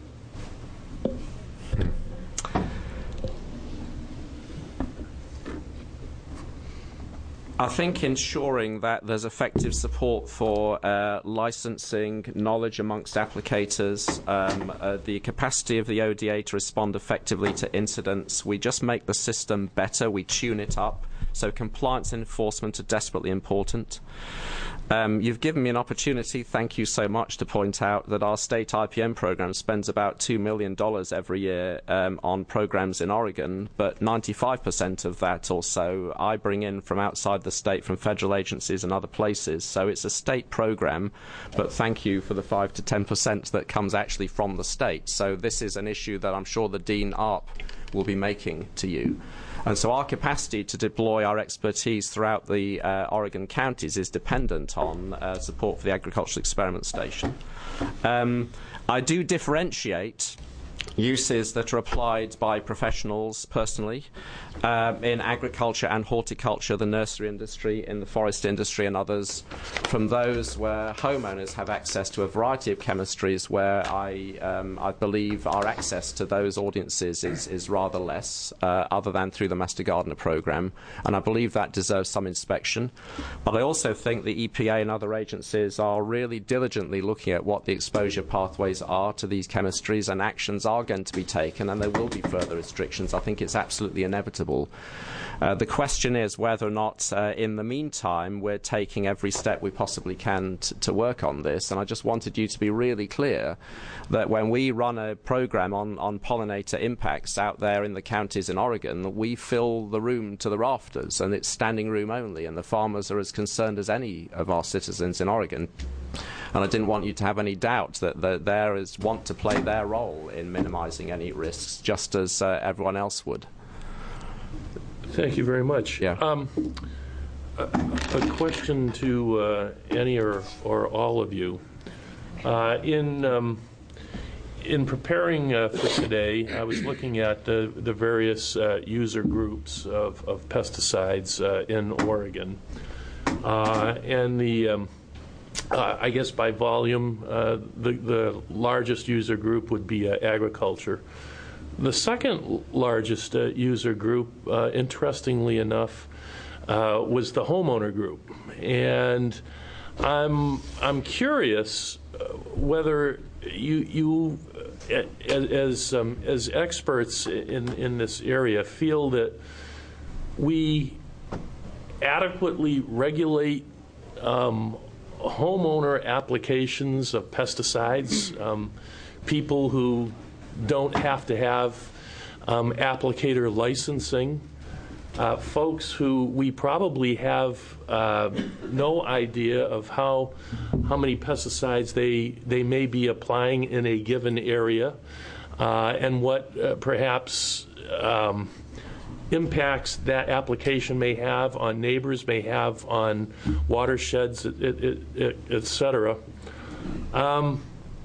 I think ensuring that there's effective support for uh, licensing, knowledge amongst applicators, um, uh, the capacity of the O D A to respond effectively to incidents. We just make the system better. We tune it up. So compliance and enforcement are desperately important. Um, you've given me an opportunity, thank you so much, to point out that our state I P M program spends about two million dollars every year um, on programs in Oregon, but ninety-five percent of that or so I bring in from outside the state, from federal agencies and other places. So it's a state program, but thank you for the five to ten percent that comes actually from the state. So this is an issue that I'm sure the Dean A R P will be making to you. And so our capacity to deploy our expertise throughout the uh, Oregon counties is dependent on uh, support for the Agricultural Experiment Station. Um, I do differentiate uses that are applied by professionals personally uh, in agriculture and horticulture, the nursery industry, in the forest industry and others, from those where homeowners have access to a variety of chemistries where I, um, I believe our access to those audiences is, is rather less, uh, other than through the Master Gardener program, and I believe that deserves some inspection. But I also think the E P A and other agencies are really diligently looking at what the exposure pathways are to these chemistries, and actions are going to be taken, and there will be further restrictions. I think it's absolutely inevitable. Uh, the question is whether or not, uh, in the meantime, we're taking every step we possibly can t- to work on this. And I just wanted you to be really clear that when we run a program on, on pollinator impacts out there in the counties in Oregon, we fill the room to the rafters, and it's standing room only, and the farmers are as concerned as any of our citizens in Oregon. And I didn't want you to have any doubt that the, there is want to play their role in minimising any risks, just as uh, everyone else would. Thank you very much. Yeah. Um, a, a question to uh, any or, or all of you. Uh, in um, in preparing uh, for today, I was looking at the, the various uh, user groups of, of pesticides uh, in Oregon, uh, and the um, Uh, I guess by volume, uh, the, the largest user group would be uh, agriculture. The second largest uh, user group, uh, interestingly enough, uh, was the homeowner group. And I'm I'm curious whether you you as um, as experts in in this area feel that we adequately regulate Um, homeowner applications of pesticides, um, people who don't have to have um, applicator licensing, uh, folks who we probably have uh, no idea of how how many pesticides they they may be applying in a given area, uh, and what uh, perhaps um, impacts that application may have on neighbors, may have on watersheds, et, et, et, et cetera. Um,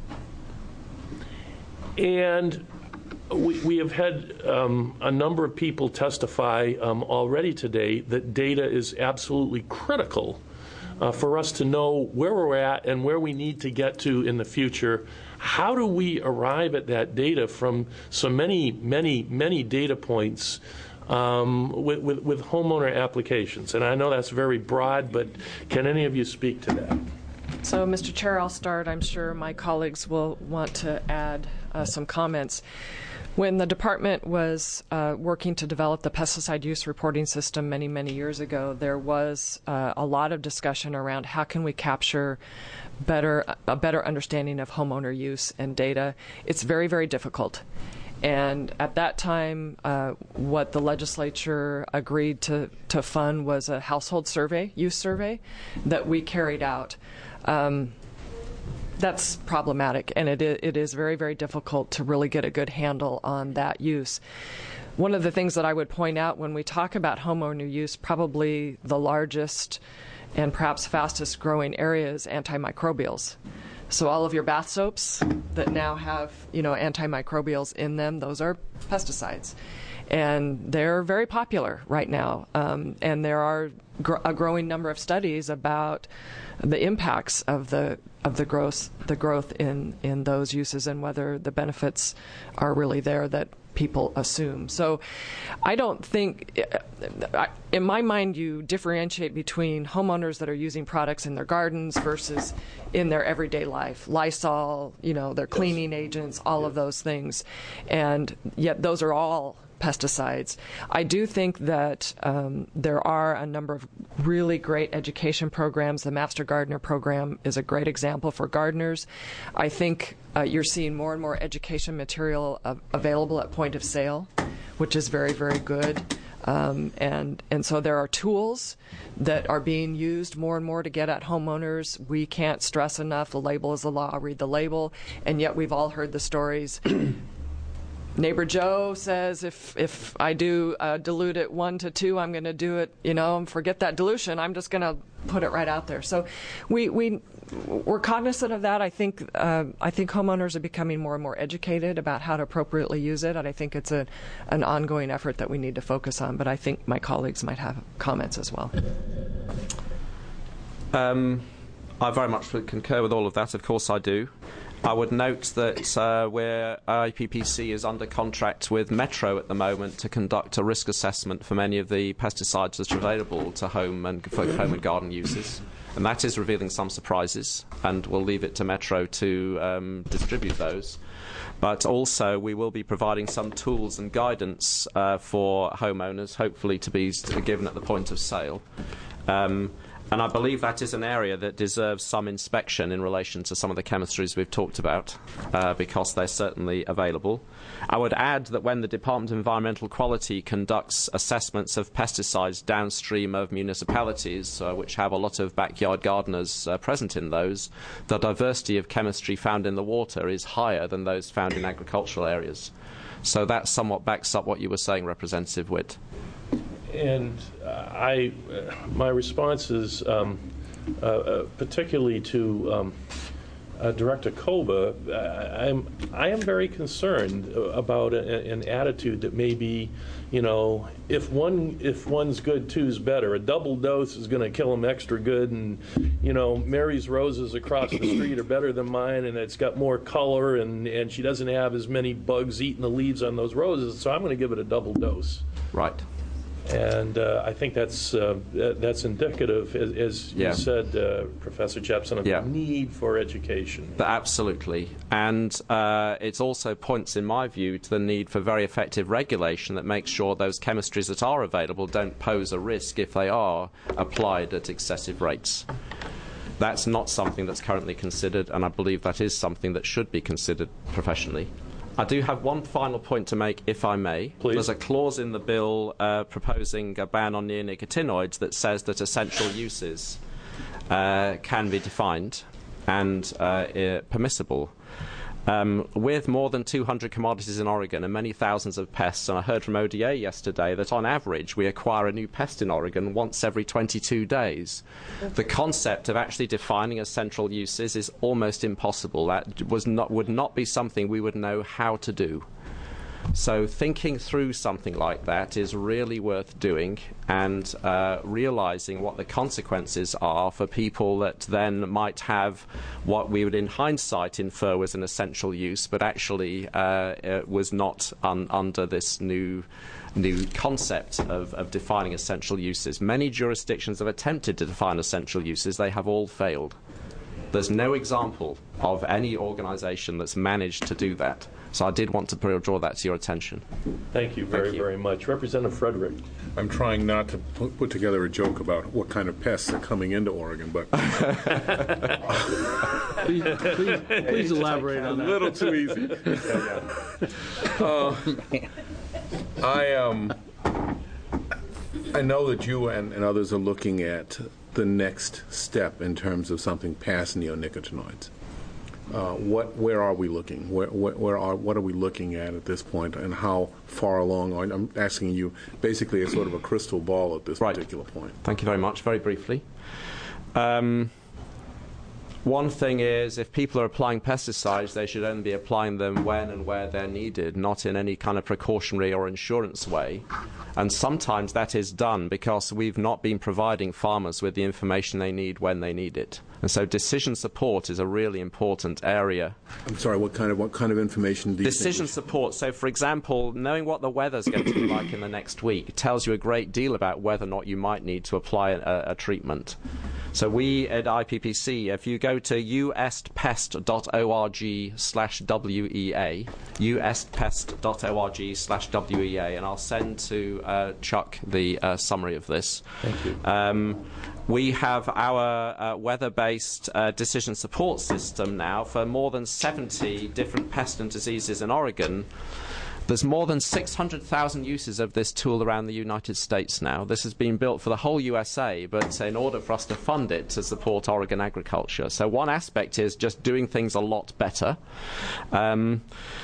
and we, we have had um, a number of people testify um, already today that data is absolutely critical uh, for us to know where we're at and where we need to get to in the future. How do we arrive at that data from so many, many, many data points Um, with, with, with homeowner applications? And I know that's very broad, but can any of you speak to that? So, Mister Chair, I'll start. I'm sure my colleagues will want to add uh, some comments. When the department was uh, working to develop the pesticide use reporting system many, many years ago, there was uh, a lot of discussion around how can we capture better a better understanding of homeowner use and data. It's very, very difficult. And at that time, uh, what the legislature agreed to, to fund was a household survey, use survey, that we carried out. Um, that's problematic, and it, it is very, very difficult to really get a good handle on that use. One of the things that I would point out when we talk about homeowner use, probably the largest and perhaps fastest growing area is antimicrobials. So all of your bath soaps that now have, you know, antimicrobials in them, those are pesticides. And they're very popular right now. Um, and there are gr- a growing number of studies about the impacts of the of the growth the growth in, in those uses and whether the benefits are really there that people assume. So I don't think, in my mind, you differentiate between homeowners that are using products in their gardens versus in their everyday life. Lysol, you know, their cleaning agents, all of those things. And yet those are all pesticides. I do think that um, there are a number of really great education programs. The Master Gardener program is a great example for gardeners. I think uh, you're seeing more and more education material uh, available at point of sale, which is very, very good. Um, and and so there are tools that are being used more and more to get at homeowners. We can't stress enough, the label is the law, read the label, and yet we've all heard the stories. Neighbor Joe says if if I do uh, dilute it one to two, I'm going to do it, you know, and forget that dilution. I'm just going to put it right out there. So we we we're cognizant of that. I think uh, I think homeowners are becoming more and more educated about how to appropriately use it, and I think it's a an ongoing effort that we need to focus on. But I think my colleagues might have comments as well. Um, I very much concur with all of that. Of course, I do. I would note that uh, where I P P C is under contract with Metro at the moment to conduct a risk assessment for many of the pesticides that are available to home and for home and garden uses, and that is revealing some surprises, and we'll leave it to Metro to um, distribute those. But also we will be providing some tools and guidance uh, for homeowners, hopefully to be given at the point of sale. Um, And I believe that is an area that deserves some inspection in relation to some of the chemistries we've talked about, uh, because they're certainly available. I would add that when the Department of Environmental Quality conducts assessments of pesticides downstream of municipalities, uh, which have a lot of backyard gardeners uh, present in those, the diversity of chemistry found in the water is higher than those found in agricultural areas. So that somewhat backs up what you were saying, Representative Witt. And uh, I, uh, my response is um, uh, uh, particularly to um, uh, Director Koba. Uh, I'm, I am very concerned about a, an attitude that maybe, you know, if one, if one's good, two's better. A double dose is going to kill them extra good, and you know, Mary's roses across the street are better than mine, and it's got more color, and and she doesn't have as many bugs eating the leaves on those roses, so I'm going to give it a double dose. Right. And uh, I think that's uh, that's indicative, as, as yeah. you said, uh, Professor Jepson, of yeah. the need for education. But absolutely. And uh, it also points, in my view, to the need for very effective regulation that makes sure those chemistries that are available don't pose a risk if they are applied at excessive rates. That's not something that's currently considered, and I believe that is something that should be considered professionally. I do have one final point to make, if I may. Please. There's a clause in the bill uh, proposing a ban on neonicotinoids that says that essential uses uh, can be defined and uh, uh, permissible. Um, with more than two hundred commodities in Oregon and many thousands of pests, and I heard from O D A yesterday that on average we acquire a new pest in Oregon once every twenty-two days. The concept of actually defining essential uses is almost impossible. That was not, would not be something we would know how to do. So thinking through something like that is really worth doing, and uh, realizing what the consequences are for people that then might have what we would in hindsight infer was an essential use, but actually uh, it was not un- under this new new concept of, of defining essential uses. Many jurisdictions have attempted to define essential uses. They have all failed. There's no example of any organization that's managed to do that. So I did want to draw that to your attention. Thank you very, Thank you. very much. Representative Frederick. I'm trying not to put, put together a joke about what kind of pests are coming into Oregon, but please, please, please elaborate on that. A little too easy. uh, I um, I know that you and, and others are looking at the next step in terms of something past neonicotinoids. Uh, what, where are we looking? Where, where, where are, what are we looking at at this point, and how far along are? I'm asking you basically a sort of a crystal ball at this right. particular point. Thank you very much. Very briefly. Um, One thing is, if people are applying pesticides, they should only be applying them when and where they're needed, not in any kind of precautionary or insurance way. And sometimes that is done because we've not been providing farmers with the information they need when they need it. And so decision support is a really important area. I'm sorry, what kind of what kind of information do you Decision think support. So, for example, knowing what the weather's going to be like in the next week tells you a great deal about whether or not you might need to apply a, a treatment. So we at I P P C, if you go to u s pest dot org slash W E A, u s pest dot org slash W E A, and I'll send to uh, Chuck the uh, summary of this. Thank you. Um, we have our uh, weather-based uh, decision support system now for more than seventy different pests and diseases in Oregon. There's more than six hundred thousand uses of this tool around the United States now. This has been built for the whole U S A, but in order for us to fund it to support Oregon agriculture. So one aspect is just doing things a lot better. Um,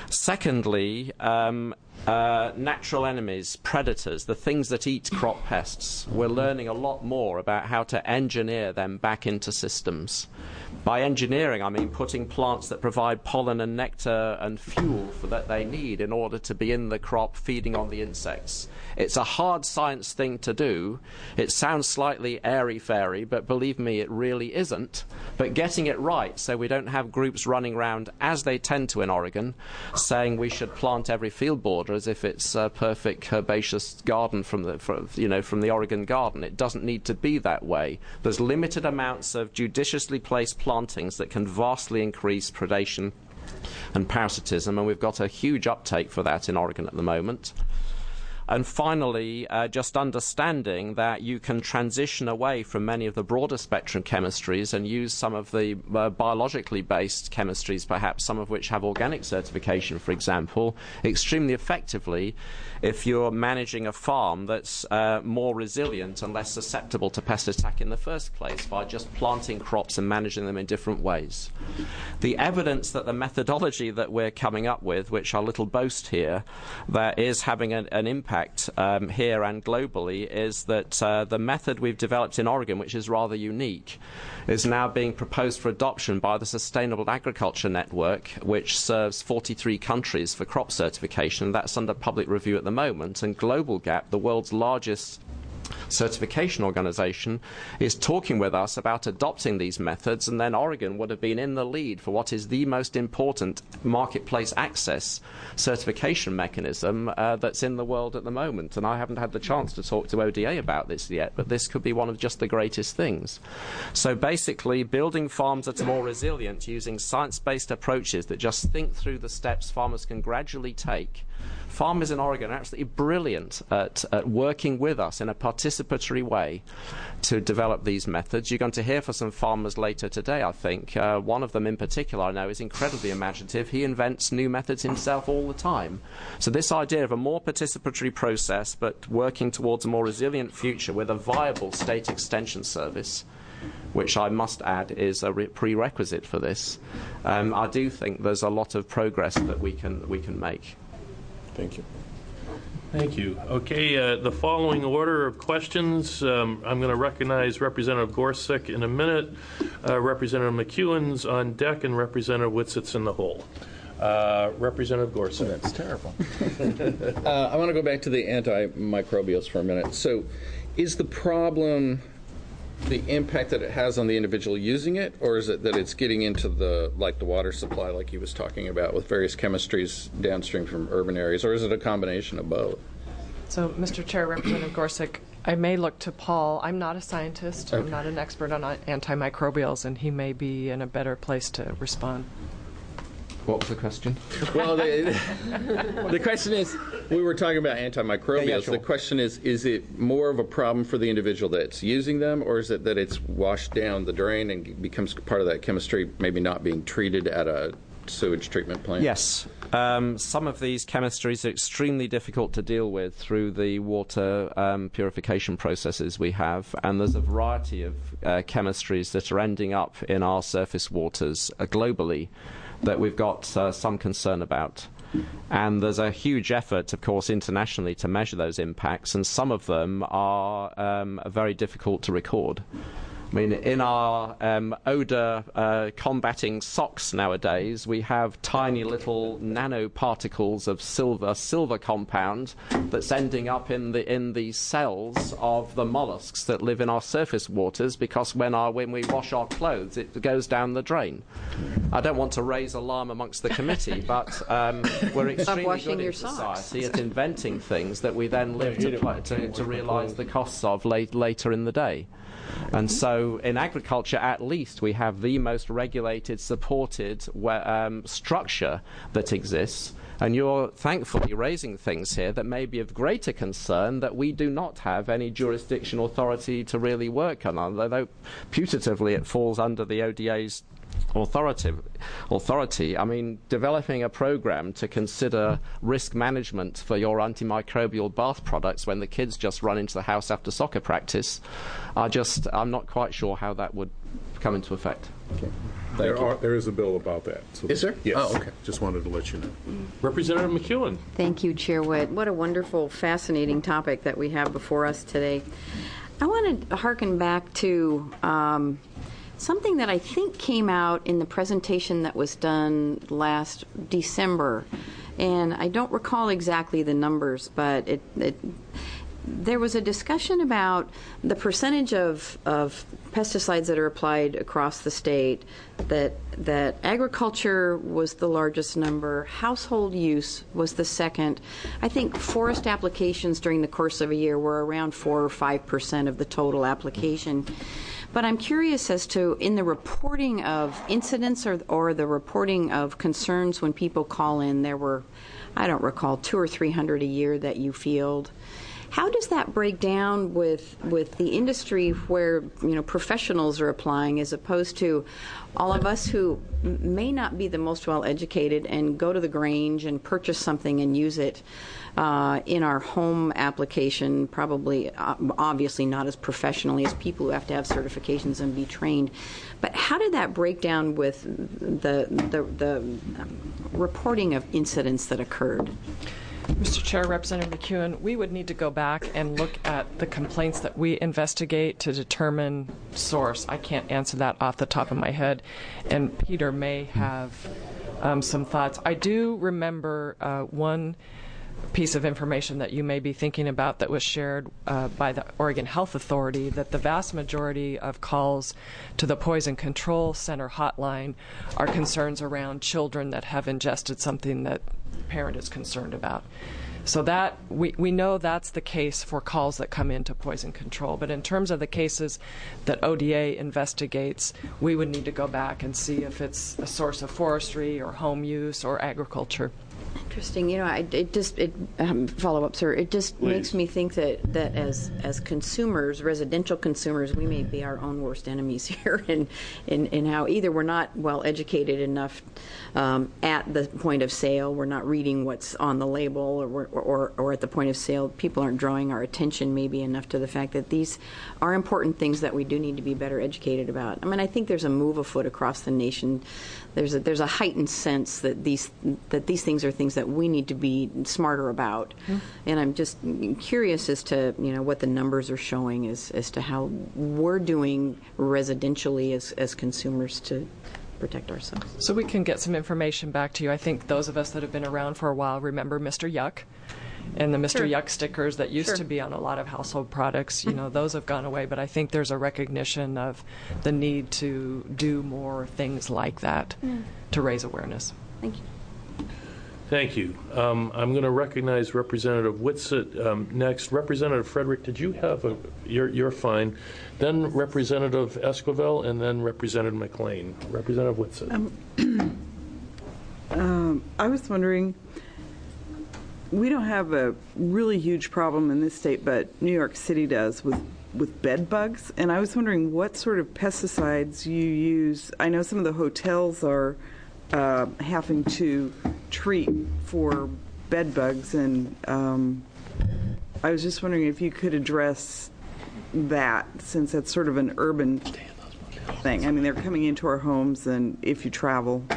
secondly, um, Uh, natural enemies, predators, the things that eat crop pests. We're learning a lot more about how to engineer them back into systems. By engineering, I mean putting plants that provide pollen and nectar and fuel for that they need in order to be in the crop feeding on the insects. It's a hard science thing to do. It sounds slightly airy-fairy, but believe me, it really isn't. But getting it right so we don't have groups running around, as they tend to in Oregon, saying we should plant every field border as if it's a perfect herbaceous garden from the, from, you know, from the Oregon garden. It doesn't need to be that way. There's limited amounts of judiciously placed plantings that can vastly increase predation and parasitism, and we've got a huge uptake for that in Oregon at the moment. And finally, uh, just understanding that you can transition away from many of the broader spectrum chemistries and use some of the uh, biologically based chemistries, perhaps some of which have organic certification, for example, extremely effectively if you're managing a farm that's uh, more resilient and less susceptible to pest attack in the first place by just planting crops and managing them in different ways. The evidence that the methodology that we're coming up with, which our little boast here, that is having an, an impact Um, here and globally, is that uh, the method we've developed in Oregon, which is rather unique, is now being proposed for adoption by the Sustainable Agriculture Network, which serves forty-three countries for crop certification. That's under public review at the moment, and Global Gap, the world's largest certification organization, is talking with us about adopting these methods, and then Oregon would have been in the lead for what is the most important marketplace access certification mechanism uh, that's in the world at the moment. And I haven't had the chance to talk to O D A about this yet, but this could be one of just the greatest things. So basically, building farms that are more resilient using science-based approaches that just think through the steps farmers can gradually take. Farmers in Oregon are absolutely brilliant at, at working with us in a participatory way to develop these methods. You're going to hear from some farmers later today, I think. Uh, one of them in particular I know is incredibly imaginative. He invents new methods himself all the time. So this idea of a more participatory process but working towards a more resilient future with a viable state extension service, which I must add is a re- prerequisite for this, um, I do think there's a lot of progress that we can we can make. Thank you. Thank you. Okay, uh, the following order of questions, um, I'm going to recognize Representative Gorsuch in a minute, uh, Representative McEwen's on deck, and Representative Whitsit's in the hole. Uh, Representative Gorsuch. Oh, that's terrible. uh, I want to go back to the antimicrobials for a minute. So is the problem the impact that it has on the individual using it, or is it that it's getting into the, like the water supply, like he was talking about, with various chemistries downstream from urban areas, or is it a combination of both? So, Mister Chair, Representative Gorsuch, I may look to Paul. I'm not a scientist. Okay. I'm not an expert on antimicrobials, and he may be in a better place to respond. What was the question? Well, the, the question is, we were talking about antimicrobials. Yeah, yeah, sure. The question is, is it more of a problem for the individual that's using them, or is it that it's washed down the drain and becomes part of that chemistry, maybe not being treated at a sewage treatment plant? Yes. Um, some of these chemistries are extremely difficult to deal with through the water um, purification processes we have, and there's a variety of uh, chemistries that are ending up in our surface waters uh, globally that we've got uh, some concern about. And there's a huge effort, of course, internationally to measure those impacts, and some of them are um, very difficult to record. I mean, in our um, odor uh, combating socks nowadays, we have tiny little nanoparticles of silver, silver compound that's ending up in the in the cells of the mollusks that live in our surface waters, because when our when we wash our clothes, it goes down the drain. I don't want to raise alarm amongst the committee, but um, we're extremely good in society at inventing things that we then live to, pl- to, to realise the costs of late, later in the day. And so in agriculture, at least, we have the most regulated, supported um, structure that exists. And you're thankfully raising things here that may be of greater concern that we do not have any jurisdiction authority to really work on, although putatively it falls under the O D A's authority. authority. I mean, developing a program to consider risk management for your antimicrobial bath products when the kids just run into the house after soccer practice, I just, I'm not quite sure how that would come into effect. Okay. There, are, there is a bill about that. So is there? Yes. Oh, okay. Just wanted to let you know. Representative McEwen. Thank you, Chair Witt. What a wonderful, fascinating topic that we have before us today. I want to hearken back to um, something that I think came out in the presentation that was done last December. And I don't recall exactly the numbers, but it, it there was a discussion about the percentage of, of pesticides that are applied across the state, that that agriculture was the largest number, household use was the second. I think forest applications during the course of a year were around four or five percent of the total application. But I'm curious as to, in the reporting of incidents or, or the reporting of concerns when people call in, there were, I don't recall, two or three hundred a year that you field. How does that break down with with the industry where, you know, professionals are applying, as opposed to all of us who m- may not be the most well educated and go to the Grange and purchase something and use it uh, in our home application, probably uh, obviously not as professionally as people who have to have certifications and be trained. But how did that break down with the the, the um, reporting of incidents that occurred? Mister Chair, Representative McEwen, we would need to go back and look at the complaints that we investigate to determine source. I can't answer that off the top of my head, and Peter may have um, some thoughts. I do remember uh, one piece of information that you may be thinking about that was shared uh, by the Oregon Health Authority, that the vast majority of calls to the Poison Control Center hotline are concerns around children that have ingested something that the parent is concerned about. So that we, we know that's the case for calls that come into poison control. But in terms of the cases that O D A investigates, we would need to go back and see if it's a source of forestry or home use or agriculture. Interesting. You know, I, it just it um, follow up, sir. It just Please. makes me think that, that as as consumers, residential consumers, we may be our own worst enemies here, in in, in how either we're not well educated enough um, at the point of sale, we're not reading what's on the label, or, we're, or or at the point of sale, people aren't drawing our attention maybe enough to the fact that these are important things that we do need to be better educated about. I mean, I think there's a move afoot across the nation. There's a there's a heightened sense that these that these things are things that we need to be smarter about, mm-hmm. and I'm just curious as to you know what the numbers are showing as as to how we're doing residentially as as consumers to protect ourselves. So we can get some information back to you. I think those of us that have been around for a while remember Mister Yuck. And the Mister Sure. Yuck stickers that used Sure. to be on a lot of household products, you know, those have gone away. But I think there's a recognition of the need to do more things like that Yeah. to raise awareness. Thank you. Thank you. Um, I'm going to recognize Representative Whitsett um, next. Representative Frederick, did you have a? You're, you're fine. Then Representative Esquivel, and then Representative McLean. Representative Whitsett. Um, um, I was wondering. We don't have a really huge problem in this state, but New York City does with, with bed bugs. And I was wondering what sort of pesticides you use. I know some of the hotels are uh, having to treat for bed bugs, and um, I was just wondering if you could address that, since that's sort of an urban thing. I mean, they're coming into our homes, and if you travel,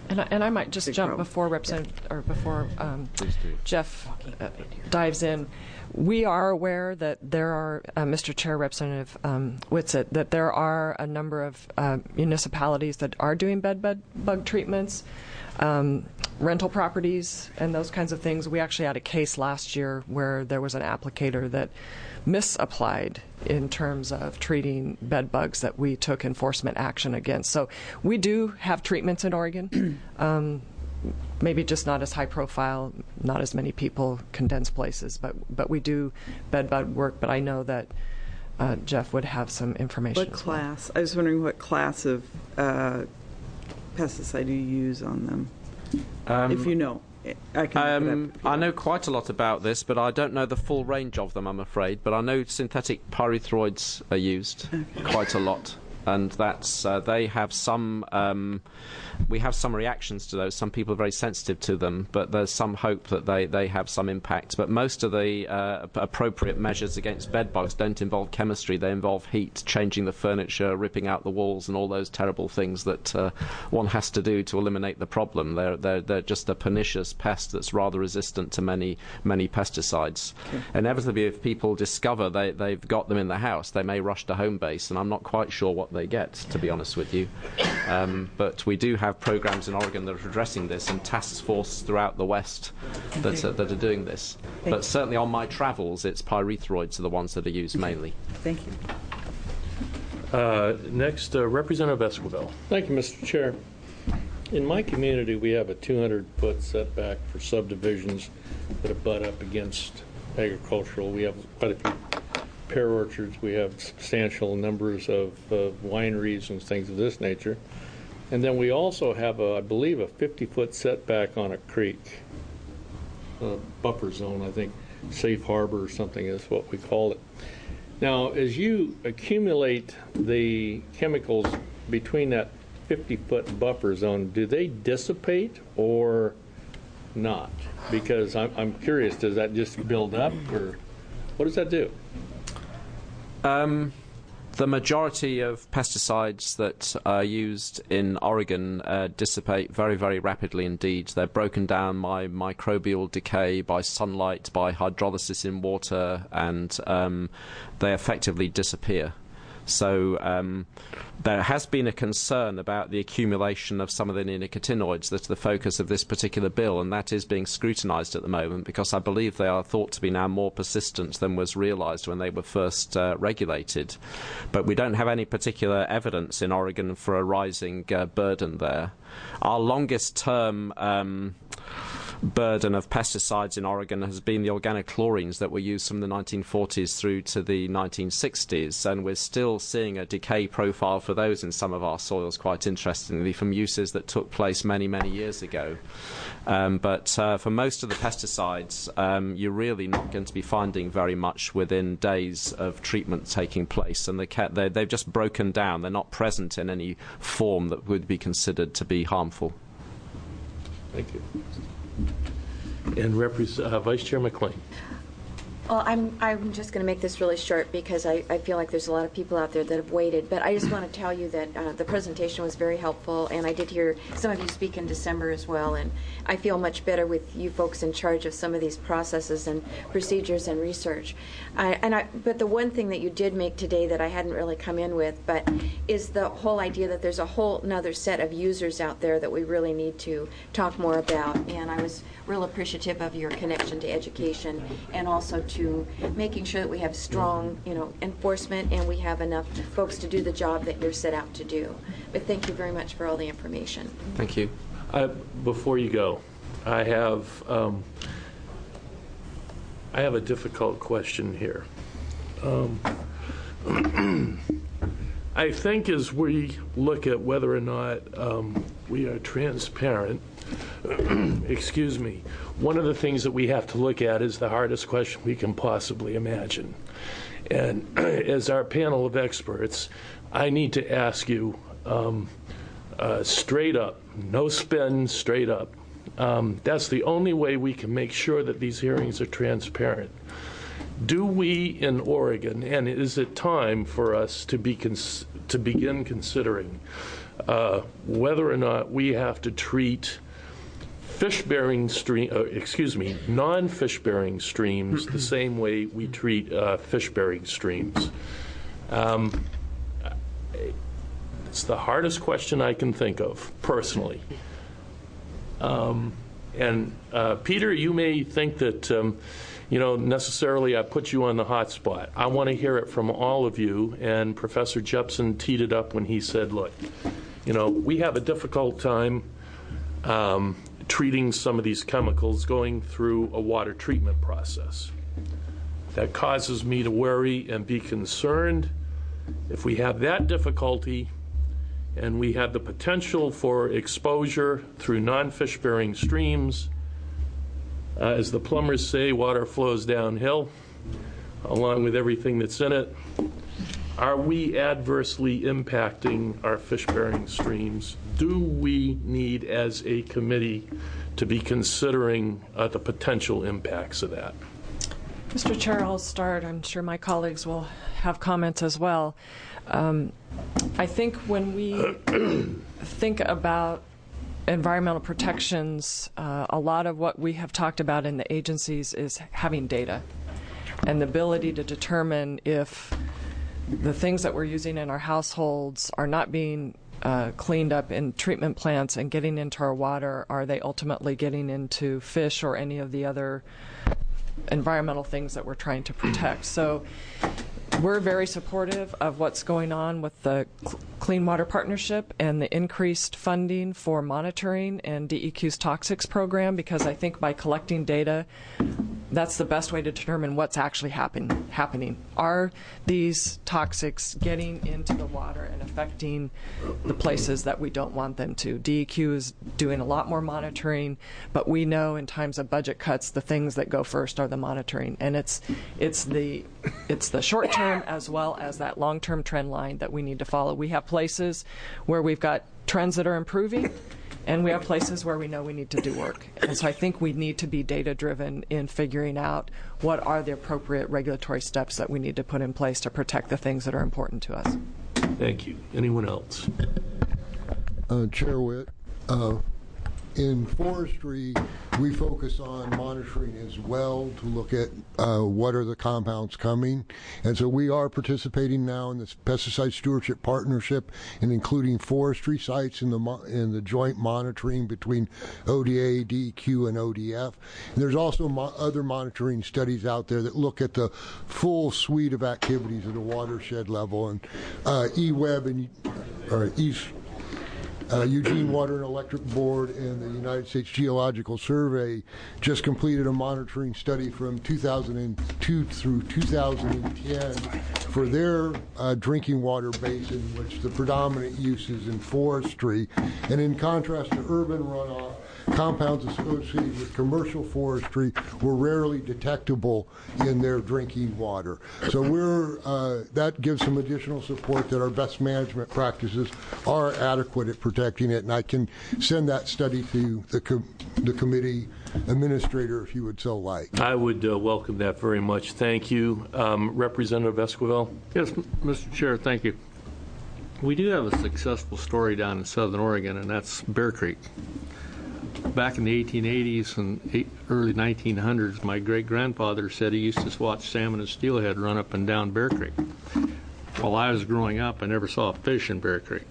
And I, and I might just Big jump problem. before Representative or before um, Jeff uh, dives in. We are aware that there are, uh, Mister Chair, Representative um, Whitsett, that there are a number of uh, municipalities that are doing bed bug, bug treatments, um, rental properties, and those kinds of things. We actually had a case last year where there was an applicator that misapplied in terms of treating bed bugs that we took enforcement action against. So we do have treatments in Oregon. um, Maybe just not as high profile, not as many people, condensed places, but but we do bed bug work. But I know that uh, Jeff would have some information. What class? I was wondering what class of uh, pesticide you use on them, Um, if you know. I can Um, look it up. I know quite a lot about this, but I don't know the full range of them, I'm afraid. But I know synthetic pyrethroids are used quite a lot. And that's uh, they have some. Um, we have some reactions to those. Some people are very sensitive to them, but there's some hope that they, they have some impact. But most of the uh, appropriate measures against bed bugs don't involve chemistry. They involve heat, changing the furniture, ripping out the walls, and all those terrible things that uh, one has to do to eliminate the problem. They're they're they're just a pernicious pest that's rather resistant to many many pesticides. Okay. Inevitably, if people discover they they've got them in the house, they may rush to home base, and I'm not quite sure what they get, to be honest with you. Um, but we do have programs in Oregon that are addressing this, and task forces throughout the West that, uh, that are doing this. Thank but you. certainly on my travels, it's pyrethroids are the ones that are used mainly. Thank you. Uh, next, uh, Representative Esquivel. Thank you, Mister Chair. In my community, we have a two hundred foot setback for subdivisions that abut up against agricultural. We have quite a few pear orchards. We have substantial numbers of uh, wineries and things of this nature. And then we also have, a, I believe, a fifty foot setback on a creek, a buffer zone, I think, safe harbor or something is what we call it. Now, as you accumulate the chemicals between that fifty foot buffer zone, do they dissipate or not? Because I'm, I'm curious, does that just build up, or what does that do? Um, the majority of pesticides that are used in Oregon uh, dissipate very, very rapidly indeed. They're broken down by microbial decay, by sunlight, by hydrolysis in water, and um, they effectively disappear. So um, there has been a concern about the accumulation of some of the neonicotinoids that's the focus of this particular bill, and that is being scrutinised at the moment because I believe they are thought to be now more persistent than was realised when they were first uh, regulated. But we don't have any particular evidence in Oregon for a rising uh, burden there. Our longest term um, burden of pesticides in Oregon has been the organochlorines that were used from the nineteen forties through to the nineteen sixties, and we're still seeing a decay profile for those in some of our soils, quite interestingly, from uses that took place many, many years ago. Um, but uh, for most of the pesticides, um, you're really not going to be finding very much within days of treatment taking place, and they ca- they're, they've just broken down. They're not present in any form that would be considered to be harmful. Thank you. And Repres- uh, Vice Chair McLean. Well, I'm, I'm just going to make this really short because I, I feel like there's a lot of people out there that have waited. But I just want to tell you that uh, the presentation was very helpful, and I did hear some of you speak in December as well. And I feel much better with you folks in charge of some of these processes and procedures and research. I, and I, but the one thing that you did make today that I hadn't really come in with, but is the whole idea that there's a whole another set of users out there that we really need to talk more about. And I was real appreciative of your connection to education and also to making sure that we have strong, you know, enforcement and we have enough folks to do the job that you're set out to do. But thank you very much for all the information. Thank you. Uh, before you go, I have um, I have a difficult question here. Um, I think as we look at whether or not um, we are transparent, excuse me, one of the things that we have to look at is the hardest question we can possibly imagine. And as our panel of experts, I need to ask you um, uh, straight up, no spin, straight up. Um, that's the only way we can make sure that these hearings are transparent. Do we in Oregon, and is it time for us to be cons- to begin considering uh, whether or not we have to treat fish-bearing stream, uh, excuse me, non-fish-bearing streams the same way we treat uh, fish-bearing streams. Um, it's the hardest question I can think of, personally. Um, and uh, Peter, you may think that, um, you know, necessarily I put you on the hot spot. I want to hear it from all of you. And Professor Jepson teed it up when he said, look, you know, we have a difficult time um, treating some of these chemicals going through a water treatment process. That causes me to worry and be concerned. If we have that difficulty and we have the potential for exposure through non-fish-bearing streams, uh, as the plumbers say, water flows downhill, along with everything that's in it. Are we adversely impacting our fish-bearing streams? Do we need, as a committee, to be considering uh, the potential impacts of that? Mister Chair, I'll start. I'm sure my colleagues will have comments as well. Um, I think when we think about environmental protections, uh, a lot of what we have talked about in the agencies is having data and the ability to determine if the things that we're using in our households are not being uh, cleaned up in treatment plants and getting into our water. Are they ultimately getting into fish or any of the other environmental things that we're trying to protect? So we're very supportive of what's going on with the Clean Water Partnership and the increased funding for monitoring and D E Q's toxics program, because I think by collecting data, that's the best way to determine what's actually happen, happening. Are these toxics getting into the water and affecting the places that we don't want them to? D E Q is doing a lot more monitoring, but we know in times of budget cuts, the things that go first are the monitoring. And it's, it's the, it's the short term as well as that long-term trend line that we need to follow. We have places where we've got trends that are improving, and we have places where we know we need to do work. And so I think we need to be data-driven in figuring out what are the appropriate regulatory steps that we need to put in place to protect the things that are important to us. Thank you. Anyone else? Uh, Chair Witt, uh, in forestry, we focus on monitoring as well to look at uh, what are the compounds coming. And so we are participating now in this pesticide stewardship partnership and including forestry sites in the mo- in the joint monitoring between O D A, D E Q, and O D F. And there's also mo- other monitoring studies out there that look at the full suite of activities at a watershed level. And uh, E W E B and or East Uh, Eugene Water and Electric Board and the United States Geological Survey just completed a monitoring study from two thousand two through two thousand ten for their uh, drinking water basin, which the predominant use is in forestry. And in contrast to urban runoff, compounds associated with commercial forestry were rarely detectable in their drinking water. So we're uh, that gives some additional support that our best management practices are adequate at protecting it, and I can send that study to the com- the committee administrator if you would so like. I would uh, welcome that very much. Thank you. Um, Representative Esquivel? Yes, Mister Chair, thank you. We do have a successful story down in Southern Oregon, and that's Bear Creek. Back in the eighteen eighties and eight, early nineteen hundreds, my great-grandfather said he used to watch salmon and steelhead run up and down Bear Creek. While I was growing up, I never saw a fish in Bear Creek.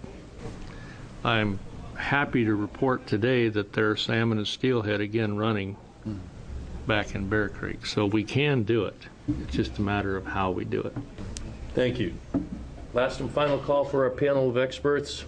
I'm happy to report today that there are salmon and steelhead again running back in Bear Creek. So we can do it. It's just a matter of how we do it. Thank you. Last and final call for our panel of experts.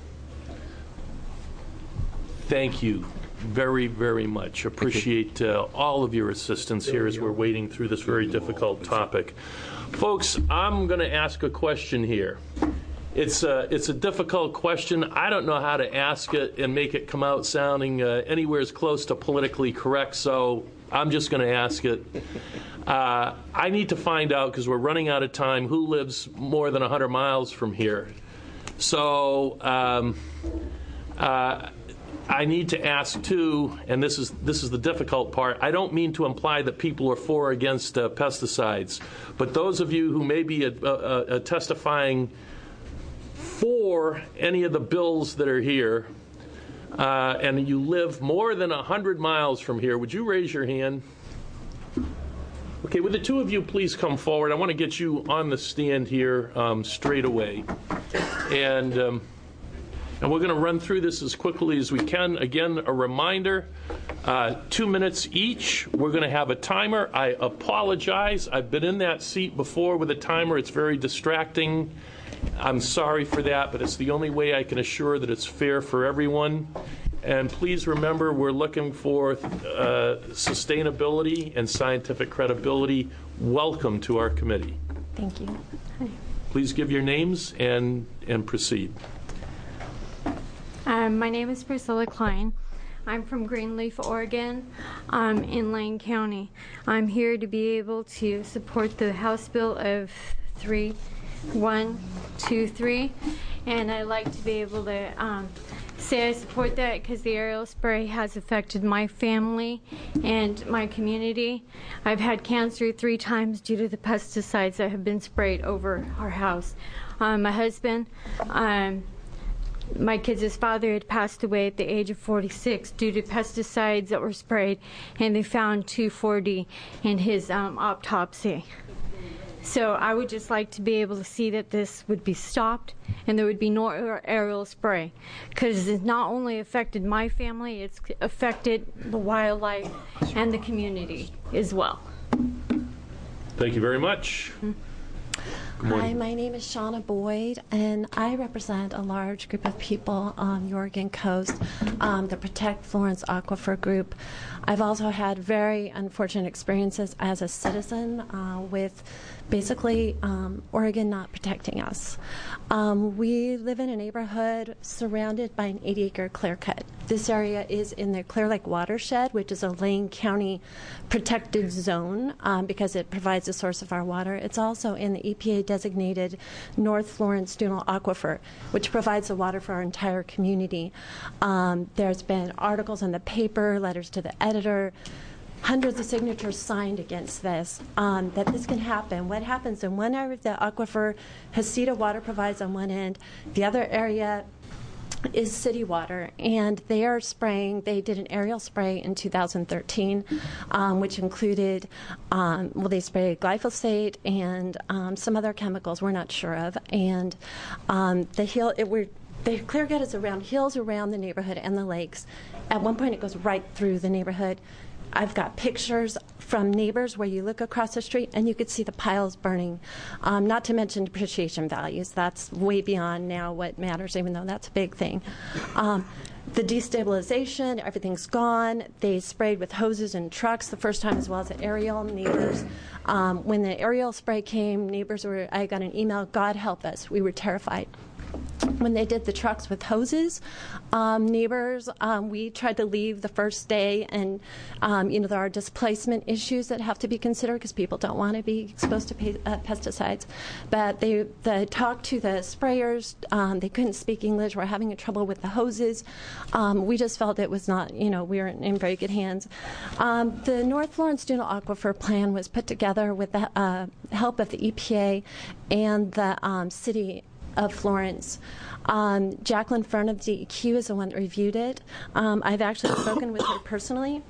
Thank you very, very much. Appreciate uh, all of your assistance here as we're wading through this very difficult topic. Folks, I'm going to ask a question here. It's a, it's a difficult question. I don't know how to ask it and make it come out sounding uh, anywhere as close to politically correct, so I'm just going to ask it. Uh, I need to find out, because we're running out of time, who lives more than one hundred miles from here. So um, uh, I need to ask, too, and this is this is the difficult part. I don't mean to imply that people are for or against uh, pesticides, but those of you who may be uh, uh, uh, testifying for any of the bills that are here, uh, and you live more than one hundred miles from here, would you raise your hand? Okay, would the two of you please come forward? I want to get you on the stand here um, straight away. And, um, and we're going to run through this as quickly as we can. Again, a reminder, uh, two minutes each. We're going to have a timer. I apologize. I've been in that seat before with a timer. It's very distracting. I'm sorry for that, but it's the only way I can assure that it's fair for everyone. And please remember, we're looking for uh, sustainability and scientific credibility. Welcome to our committee. Thank you. Hi. Please give your names and, and proceed. Um, my name is Priscilla Klein. I'm from Greenleaf, Oregon, um, in Lane County. I'm here to be able to support the House Bill of three one two three, and I'd like to be able to um, say I support that because the aerial spray has affected my family and my community. I've had cancer three times due to the pesticides that have been sprayed over our house. Um, my husband, um, my kids' father had passed away at the age of forty-six due to pesticides that were sprayed, and they found two four D in his um, autopsy. So I would just like to be able to see that this would be stopped and there would be no aerial spray, because it's not only affected my family, it's affected the wildlife and the community as well. Thank you very much. Mm-hmm. Hi, my name is Shauna Boyd, and I represent a large group of people on the Oregon coast, um, the Protect Florence Aquifer group. I've also had very unfortunate experiences as a citizen uh, with basically um, Oregon not protecting us. Um, we live in a neighborhood surrounded by an eighty acre clear cut. This area is in the Clear Lake watershed, which is a Lane County protected zone um, because it provides a source of our water. It's also in the E P A designated North Florence Dunal Aquifer, which provides the water for our entire community. Um, there's been articles in the paper, letters to the editor, hundreds of signatures signed against this, um, that this can happen. What happens in one area of the aquifer, Hesita water provides on one end, the other area is city water, and they are spraying. They did an aerial spray in two thousand thirteen, um, which included, um, well, they sprayed glyphosate and um, some other chemicals we're not sure of. And um, the hill, it were the clear cut is around hills around the neighborhood and the lakes. At one point, it goes right through the neighborhood. I've got pictures from neighbors where you look across the street and you could see the piles burning, um, not to mention depreciation values. That's way beyond now what matters, even though that's a big thing. Um, the destabilization, everything's gone. They sprayed with hoses and trucks the first time, as well as the aerial. Neighbors, um, when the aerial spray came, neighbors were, I got an email, God help us. We were terrified. When they did the trucks with hoses, um, neighbors, um, we tried to leave the first day, and um, you know there are displacement issues that have to be considered because people don't want to be exposed to pe- uh, pesticides. But they, they talked to the sprayers. Um, they couldn't speak English. We're having trouble with the hoses. Um, we just felt it was not, you know, we were in, in very good hands. Um, the North Florence Dunal Aquifer Plan was put together with the uh, help of the E P A and the um, city of Florence. Um, Jacqueline Fern of D E Q is the one that reviewed it. Um, I've actually spoken with her personally.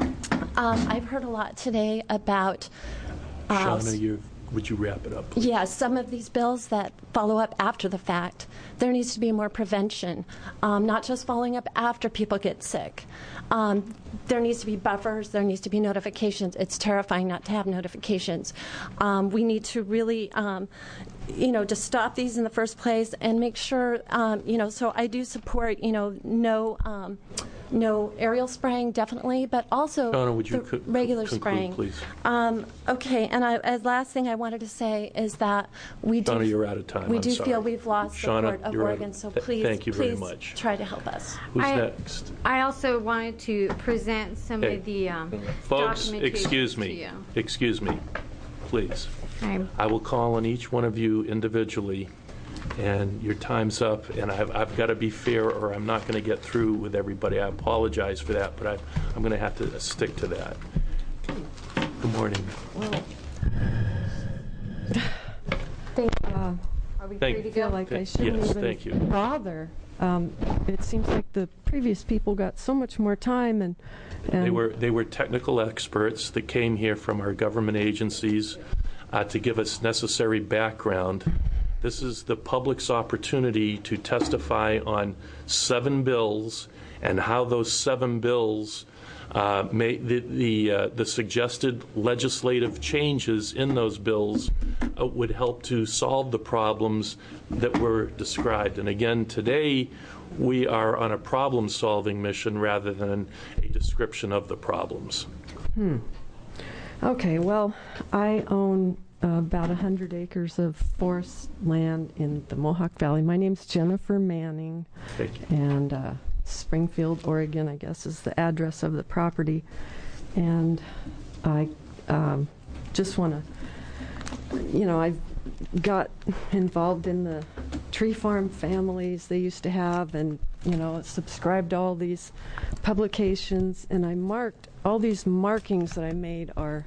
Um, I've heard a lot today about uh, Shauna, you, would you wrap it up, please? Yeah, some of these bills that follow up after the fact. There needs to be more prevention, um, not just following up after people get sick. Um, there needs to be buffers. There needs to be notifications. It's terrifying not to have notifications. Um, we need to really, um, you know, to stop these in the first place and make sure, um, you know, so I do support, you know, no um, no aerial spraying, definitely, but also Shauna, would you the co- regular conclude, spraying. please? Um, okay, and I, as last thing I wanted to say is that we Shauna, do you're out of time. we I'm do sorry. feel we've lost Shauna, support of you're out Oregon, of- so th- please, thank you very please much. try to help us. Who's I, next? I also wanted to present some Hey, of the um, folks, documentation excuse to me. you. Excuse me, please. Okay. I will call on each one of you individually, and your time's up, and I've, I've got to be fair or I'm not going to get through with everybody. I apologize for that, but I, I'm going to have to stick to that. Good morning. Thank you. Uh, are we Thank- I feel like I Th- shouldn't yes, even thank you. bother. Um, it seems like the previous people got so much more time, and, and They were they were technical experts that came here from our government agencies uh, to give us necessary background. This is the public's opportunity to testify on seven bills and how those seven bills uh, may the the, uh, the suggested legislative changes in those bills uh, would help to solve the problems that were described. And again, today we are on a problem-solving mission rather than a description of the problems. Hmm. Okay, well, I own uh, about one hundred acres of forest land in the Mohawk Valley. My name's Jennifer Manning. Thank you. And uh, Springfield, Oregon, I guess, is the address of the property. And I um, just want to, you know, I got involved in the tree farm families they used to have, and, you know, subscribed to all these publications, and I marked, all these markings that I made are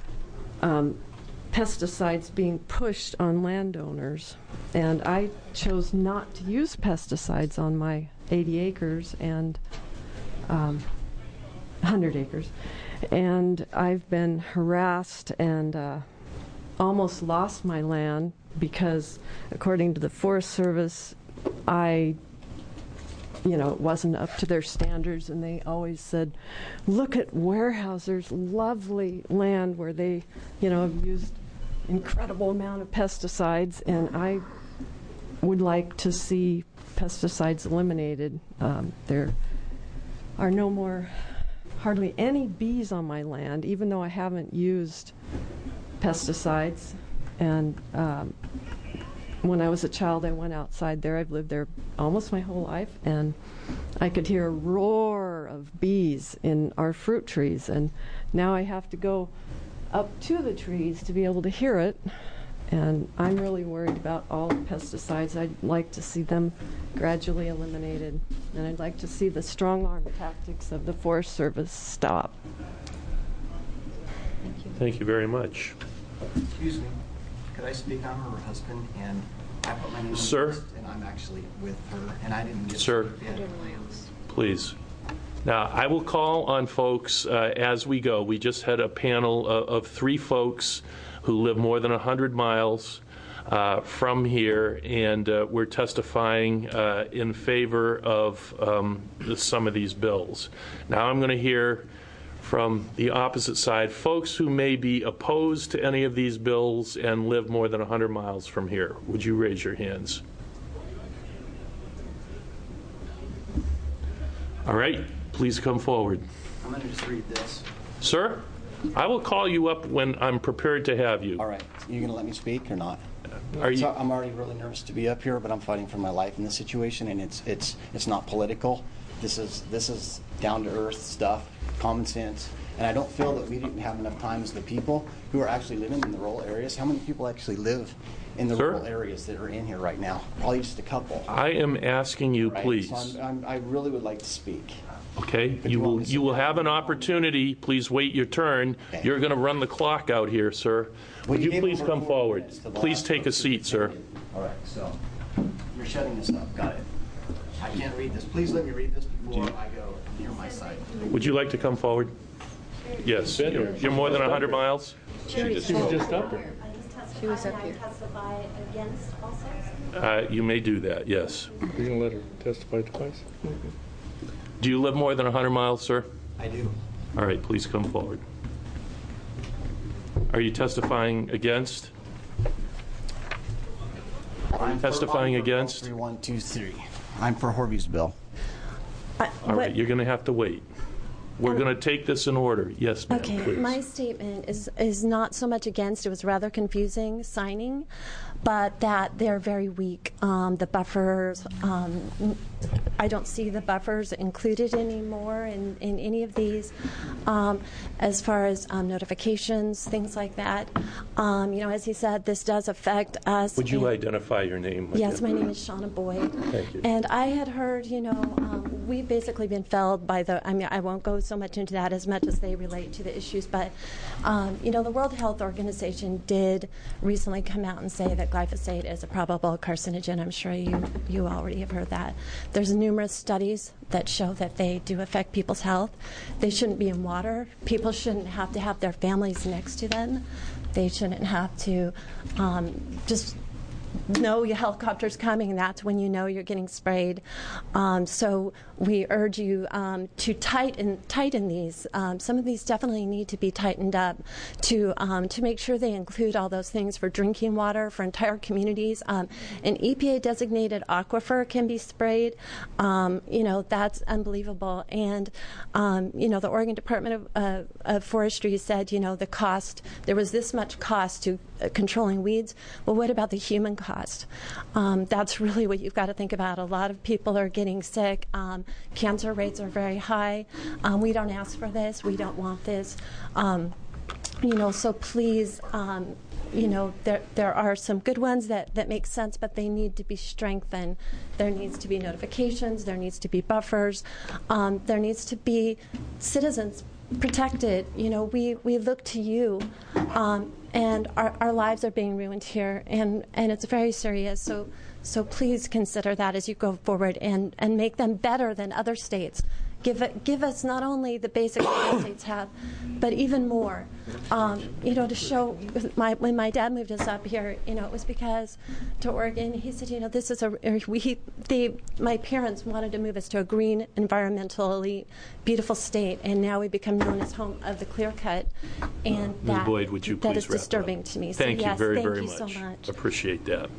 um, pesticides being pushed on landowners. And I chose not to use pesticides on my eighty acres and um, one hundred acres. And I've been harassed and uh, almost lost my land because, according to the Forest Service, I, you know, it wasn't up to their standards, and they always said, look at Weyerhaeuser's lovely land where they, you know, have used incredible amount of pesticides, and I would like to see pesticides eliminated. Um, there are no more, hardly any bees on my land, even though I haven't used pesticides. And um, when I was a child, I went outside there. I've lived there almost my whole life, and I could hear a roar of bees in our fruit trees. And now I have to go up to the trees to be able to hear it. And I'm really worried about all the pesticides. I'd like to see them gradually eliminated. And I'd like to see the strong arm tactics of the Forest Service stop. Thank you. Thank you very much. Excuse me. Could I speak on her husband? And I put my name on the Sir? list, and I'm actually with her, and I didn't get Sir? to yet. Please. Now, I will call on folks uh, as we go. We just had a panel of, of three folks who live more than one hundred miles uh, from here, and uh, we're testifying uh, in favor of um, the, some of these bills. Now I'm going to hear from the opposite side, folks who may be opposed to any of these bills and live more than one hundred miles from here. Would you raise your hands? All right, please come forward. I'm going to just read this. Sir, I will call you up when I'm prepared to have you. All right. You're going to let me speak or not? Are you? So I'm already really nervous to be up here, but I'm fighting for my life in this situation, and it's it's it's not political. This is this is down to earth stuff, common sense, and I don't feel that we didn't have enough time as the people who are actually living in the rural areas. How many people actually live in the Sir? rural areas that are in here right now? Probably just a couple. I am asking you, Right? please. So I'm, I'm, I really would like to speak. Okay, Could you you want will me to you sit will down? have an opportunity. Please wait your turn. Okay. You're going to run the clock out here, sir. Well, Would you you gave please over come four forward? minutes to the Please last take a person. seat, sir. All right, so you're shutting this up. Got it. I can't read this. Please let me read this before I go near my site. Would you like to come forward? Yes. You're, you're more than one hundred miles? She was just up there. She was up here. Testify against also? Uh, you may do that, yes. You're going to let her testify twice? Do you live more than one hundred miles, sir? I do. All right, please come forward. Are you testifying against? I'm testifying for, I'm for against? Three, one, two, three. I'm for Horby's bill. All right, you're going to have to wait. We're going to take this in order. Yes, ma'am, Okay, please. my statement is is not so much against. It was rather confusing signing, but that they're very weak. Um, the buffers, um, I don't see the buffers included anymore in, in any of these. Um, as far as um, notifications, things like that. Um, you know, as he said, this does affect us. Would you and- identify your name? Yes, again? my name is Shauna Boyd. Thank you. And I had heard, you know, um, we've basically been felled by the, I mean, I won't go so much into that as much as they relate to the issues. But, um, you know, the World Health Organization did recently come out and say that glyphosate is a probable carcinogen. I'm sure you, you already have heard that. There's numerous studies that show that they do affect people's health. They shouldn't be in water. People shouldn't have to have their families next to them. They shouldn't have to um, just know your helicopter's coming, and that's when you know you're getting sprayed. Um, so we urge you um, to tighten tighten these. Um, some of these definitely need to be tightened up to um, to make sure they include all those things for drinking water for entire communities. Um, an E P A designated aquifer can be sprayed. Um, you know, that's unbelievable. And um, you know, the Oregon Department of, uh, of Forestry said, you know, the cost, there was this much cost to uh, controlling weeds. Well, what about the human cost? Um, that's really what you've got to think about. A lot of people are getting sick. Um, cancer rates are very high. Um, we don't ask for this. We don't want this. Um, you know, so please, um, you know, there there are some good ones that, that make sense, but they need to be strengthened. There needs to be notifications. There needs to be buffers. Um, there needs to be citizens protected. You know, we, we look to you, um, and our, our lives are being ruined here, and, and it's very serious. So so please consider that as you go forward, and, and make them better than other states. Give it, give us not only the basics that the states have, but even more. Um, you know, to show, my, when my dad moved us up here, you know, it was because to Oregon, he said, you know, this is a, we, they, my parents wanted to move us to a green, environmentally beautiful state, and now we become known as home of the clear cut, and Miz that, Boyd, would you that please is wrap disturbing up? to me. Thank so, you yes, very, thank very you much. so much. Appreciate that.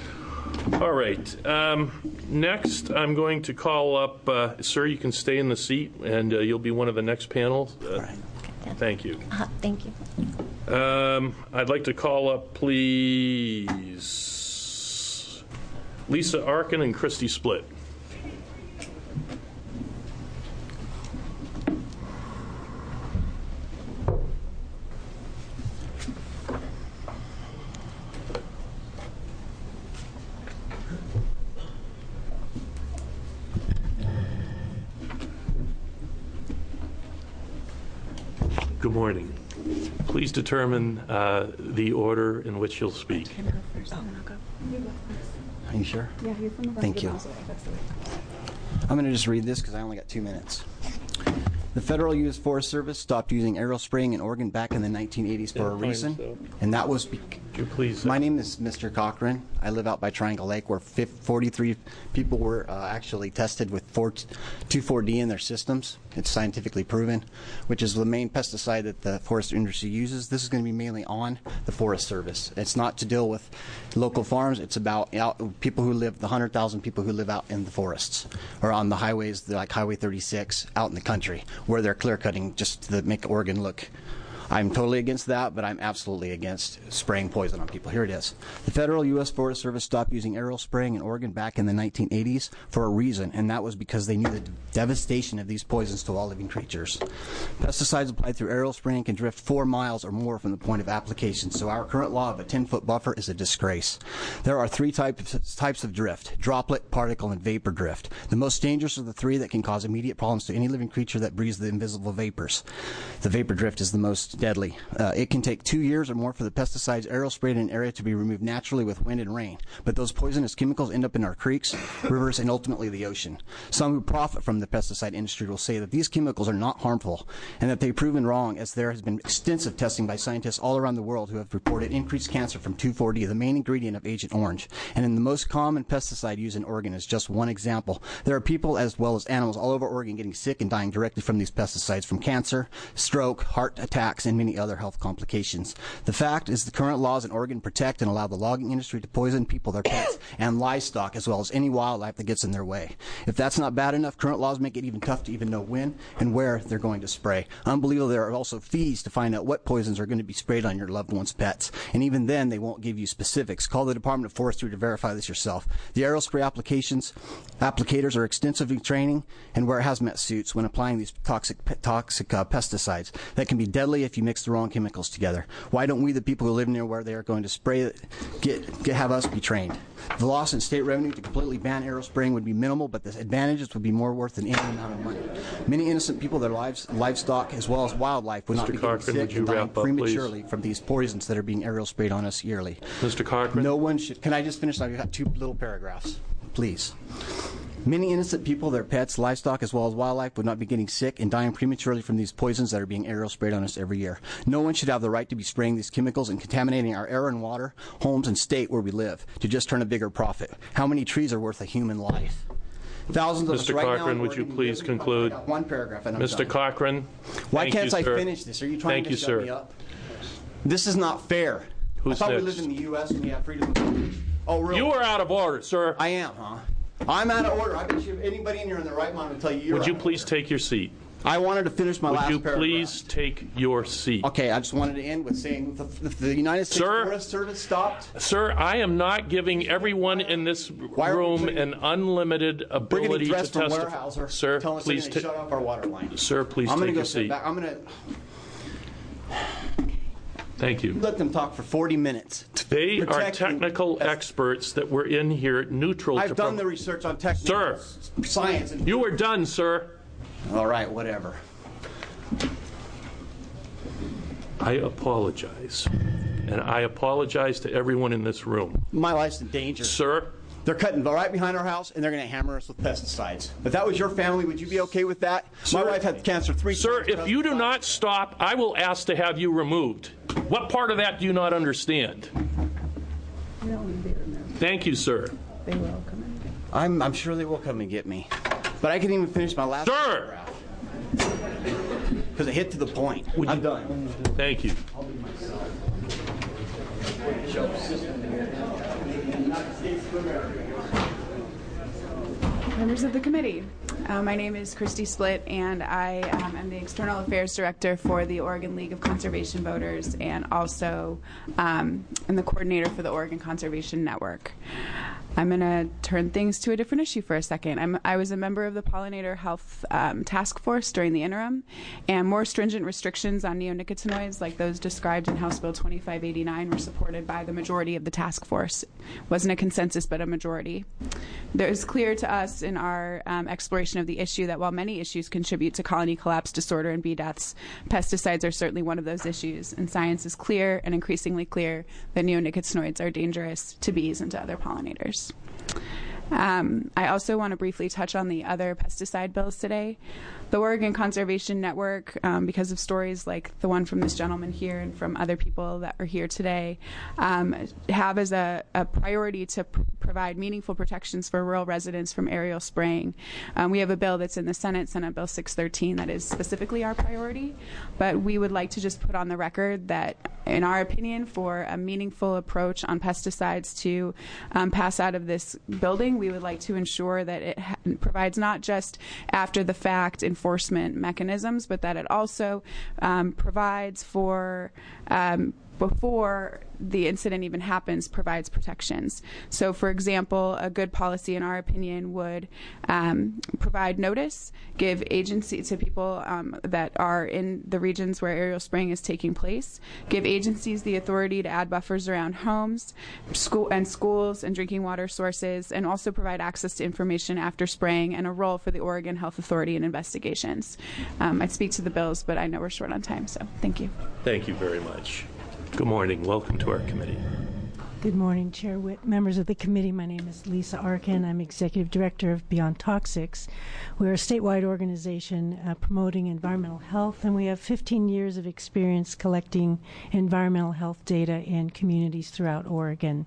All right. Um, next, I'm going to call up, uh, sir, you can stay in the seat, and uh, you'll be one of the next panels. Uh, right. Okay. Thank you. Uh, thank you. Um, I'd like to call up, please, Lisa Arkin and Christy Splitt. Good morning. Please determine uh, the order in which you'll speak. Are you sure? Yeah, you're from the Thank you. I'm going to just read this because I only got two minutes. The Federal U S Forest Service stopped using aerial spraying in Oregon back in the nineteen eighties for Yeah, a fine, reason, so. and that was because you please. My name is Mister Cochran. I live out by Triangle Lake, where forty-three people were uh, actually tested with two four D in their systems. It's scientifically proven, which is the main pesticide that the forest industry uses. This is going to be mainly on the Forest Service. It's not to deal with local farms. It's about out, people who live, the one hundred thousand people who live out in the forests or on the highways, like Highway thirty-six, out in the country, where they're clear cutting just to make Oregon look. I'm totally against that, but I'm absolutely against spraying poison on people. Here it is. The Federal U S Forest Service stopped using aerial spraying in Oregon back in the nineteen eighties for a reason, and that was because they knew the devastation of these poisons to all living creatures. Pesticides applied through aerial spraying can drift four miles or more from the point of application, so our current law of a ten-foot buffer is a disgrace. There are three types, types of drift: droplet, particle, and vapor drift. The most dangerous are the three that can cause immediate problems to any living creature that breathes the invisible vapors. The vapor drift is the most deadly. Uh, it can take two years or more for the pesticides aerial sprayed in an area to be removed naturally with wind and rain, but those poisonous chemicals end up in our creeks, rivers, and ultimately the ocean. Some who profit from the pesticide industry will say that these chemicals are not harmful and that they've proven wrong, as there has been extensive testing by scientists all around the world who have reported increased cancer from two four D, the main ingredient of Agent Orange. And in the most common pesticide used in Oregon is just one example. There are people as well as animals all over Oregon getting sick and dying directly from these pesticides, from cancer, stroke, heart attacks, and many other health complications. The fact is the current laws in Oregon protect and allow the logging industry to poison people, their pets, and livestock, as well as any wildlife that gets in their way. If that's not bad enough, current laws make it even tough to even know when and where they're going to spray. Unbelievable, there are also fees to find out what poisons are going to be sprayed on your loved one's pets. And even then, they won't give you specifics. Call the Department of Forestry to verify this yourself. The aerial spray applications, applicators are extensively training and wear hazmat suits when applying these toxic, toxic uh, pesticides that can be deadly if you mix the wrong chemicals together? Why don't we, the people who live near where they are going to spray it, get, get have us be trained? The loss in state revenue to completely ban aerial spraying would be minimal, but the advantages would be more worth than any amount of money. Many innocent people, their lives, livestock, as well as wildlife, would Mister not be getting Cochran, sick would you and dying wrap up, prematurely please? from these poisons that are being aerial sprayed on us yearly. Mister Cochran? No one should. Can I just finish? I've got two little paragraphs, please. Many innocent people, their pets, livestock, as well as wildlife, would not be getting sick and dying prematurely from these poisons that are being aerial sprayed on us every year. No one should have the right to be spraying these chemicals and contaminating our air and water, homes, and state where we live to just turn a bigger profit. How many trees are worth a human life? Thousands of Mister us right Cochran, now. would you please conclude? One paragraph, and I'm Mister done. Cochran, Why thank can't you, I sir. finish this? Are you trying Thank to you, shut sir. me up? This is not fair. Who's I thought next? we lived in the U S and we have freedom of speech. Oh, really? You are out of order, sir. I am, huh? I'm out of order. I bet you if anybody in here in their right mind would tell you you're Would you out of please order. take your seat? I wanted to finish my Would last you paragraph. please take your seat? Okay, I just wanted to end with saying if the, if the United States Sir? Forest Service stopped. Sir, I am not giving everyone in this are we room putting- an unlimited We're ability getting to dressed from testify. Weyerhaeuser Sir, telling us please they're ta- going to shut off our water line. Sir, please I'm gonna take go your sit seat. back. I'm going to Thank you. let them talk for forty minutes. They are Protecting- technical experts that were in here neutral to I've done pro- the research on technical Sir, science. And you are done, sir. all right, whatever. I apologize. And I apologize to everyone in this room. My life's in danger. Sir, They're cutting right behind our house, and they're going to hammer us with pesticides. If that was your family, would you be okay with that? Sir- My wife had cancer three Sir, times. if you do not stop, I will ask to have you removed. What part of that do you not understand? Thank you, sir. They will come in. I'm, I'm sure they will come and get me. But I couldn't even finish my last Sir! paragraph. Because it hit to the point. Would I'm you- done. Thank you. Members of the committee, uh, my name is Christy Splitt, and I um, am the External Affairs Director for the Oregon League of Conservation Voters, and also um, am the coordinator for the Oregon Conservation Network. I'm going to turn things to a different issue for a second. I'm, I was a member of the Pollinator Health um, Task Force during the interim, and more stringent restrictions on neonicotinoids like those described in House Bill twenty-five eighty-nine were supported by the majority of the task force. It wasn't a consensus, but a majority. It was clear to us in our um, exploration of the issue that while many issues contribute to colony collapse disorder and bee deaths, pesticides are certainly one of those issues, and science is clear and increasingly clear that neonicotinoids are dangerous to bees and to other pollinators. Um, I also want to briefly touch on the other pesticide bills today. The Oregon Conservation Network, um, because of stories like the one from this gentleman here and from other people that are here today, um, have as a, a priority to pr- provide meaningful protections for rural residents from aerial spraying. Um, we have a bill that's in the Senate, Senate Bill six thirteen, that is specifically our priority, but we would like to just put on the record that, in our opinion, for a meaningful approach on pesticides to um, pass out of this building, we would like to ensure that it ha- provides not just after the fact enforcement mechanisms, but that it also um, provides for um, before the incident even happens, provides protections. So, for example, a good policy, in our opinion, would um, provide notice, give agency to people um, that are in the regions where aerial spraying is taking place, give agencies the authority to add buffers around homes, school and schools and drinking water sources, and also provide access to information after spraying and a role for the Oregon Health Authority in investigations. Um, I'd speak to the bills, but I know we're short on time, so thank you. Thank you very much. Good morning. Welcome to our committee. Good morning, Chair Witt, members of the committee. My name is Lisa Arkin. I'm Executive Director of Beyond Toxics. We're a statewide organization uh, promoting environmental health, and we have fifteen years of experience collecting environmental health data in communities throughout Oregon.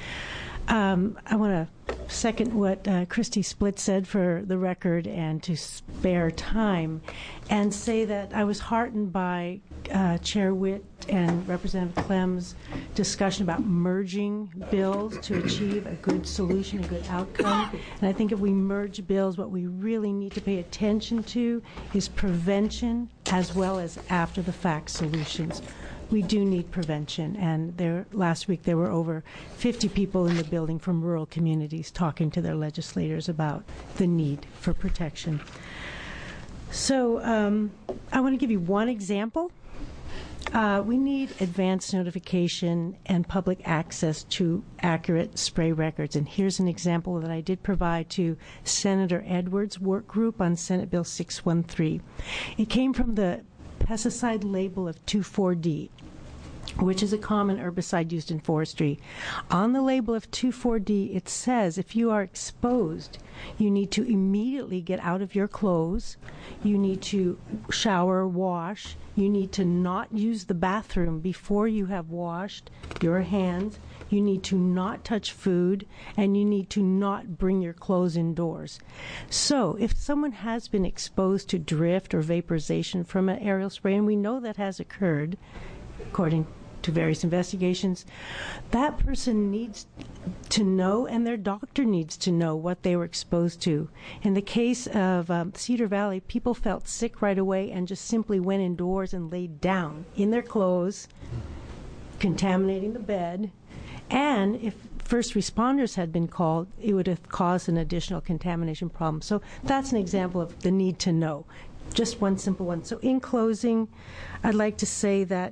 Um, I want to second what uh, Christy Splitt said for the record and to spare time and say that I was heartened by uh, Chair Witt and Representative Clem's discussion about merging bills to achieve a good solution, a good outcome. And I think if we merge bills, what we really need to pay attention to is prevention as well as after-the-fact solutions. We do need prevention, and there, last week there were over fifty people in the building from rural communities talking to their legislators about the need for protection. So um, I want to give you one example Uh, we need advance notification and public access to accurate spray records. And here's an example that I did provide to Senator Edwards' work group on Senate Bill six one three. It came from the pesticide label of two four D, which is a common herbicide used in forestry. On the label of two four D, it says if you are exposed, you need to immediately get out of your clothes, you need to shower, wash, you need to not use the bathroom before you have washed your hands, you need to not touch food, and you need to not bring your clothes indoors. So if someone has been exposed to drift or vaporization from an aerial spray, and we know that has occurred, according to various investigations, that person needs to know, and their doctor needs to know what they were exposed to. In the case of um, Cedar Valley, people felt sick right away and just simply went indoors and laid down in their clothes, contaminating the bed. And if first responders had been called, it would have caused an additional contamination problem. So that's an example of the need to know. Just one simple one. So in closing, I'd like to say that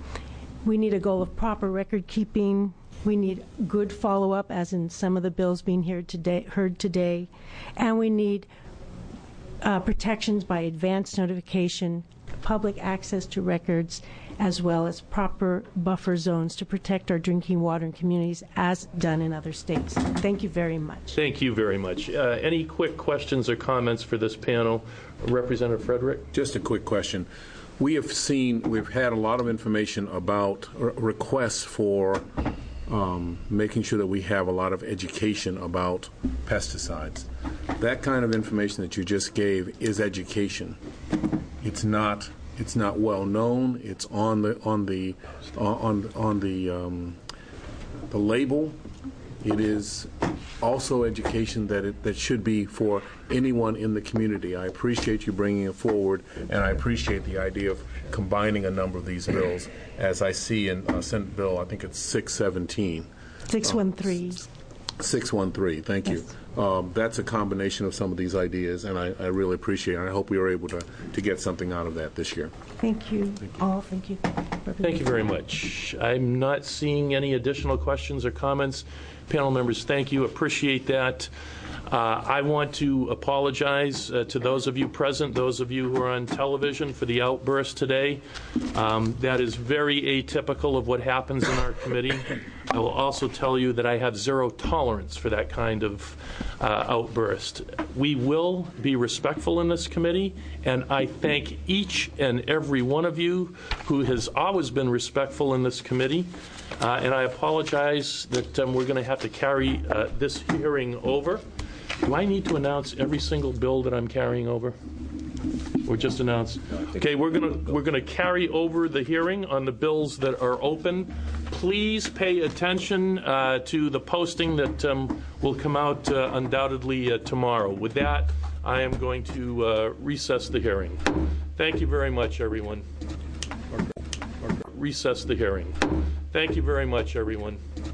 we need a goal of proper record keeping. We need good follow-up, as in some of the bills being here today, heard today. And we need uh, protections by advance notification, public access to records, as well as proper buffer zones to protect our drinking water in communities, as done in other states. Thank you very much. Thank you very much. Uh, any quick questions or comments for this panel? Representative Frederick? Just a quick question. We have seen, we've had a lot of information about r- requests for um, making sure that we have a lot of education about pesticides. That kind of information that you just gave is education. It's not. It's not well known. It's on the on the uh, on on the um, the label. It is also education that it, that should be for anyone in the community. I appreciate you bringing it forward, and I appreciate the idea of combining a number of these bills, as I see in uh, Senate Bill, I think it's six seventeen. six one three. Uh, six one three, thank you. Um, that's a combination of some of these ideas, and I, I really appreciate it. I hope we are able to, to get something out of that this year. Thank you. Thank you. All, thank you. Thank you very much. I'm not seeing any additional questions or comments. Panel members, thank you. Appreciate that. Uh, I want to apologize uh, to those of you present, those of you who are on television, for the outburst today. Um, that is very atypical of what happens in our committee. I will also tell you that I have zero tolerance for that kind of uh, outburst. We will be respectful in this committee, and I thank each and every one of you who has always been respectful in this committee. Uh, and I apologize that um, we're going to have to carry uh, this hearing over. Do I need to announce every single bill that I'm carrying over? Or just announce? Okay, we're going to we're going to carry over the hearing on the bills that are open. Please pay attention uh, to the posting that um, will come out uh, undoubtedly uh, tomorrow. With that, I am going to uh, recess the hearing. Thank you very much, everyone. Recess the hearing. Thank you very much, everyone.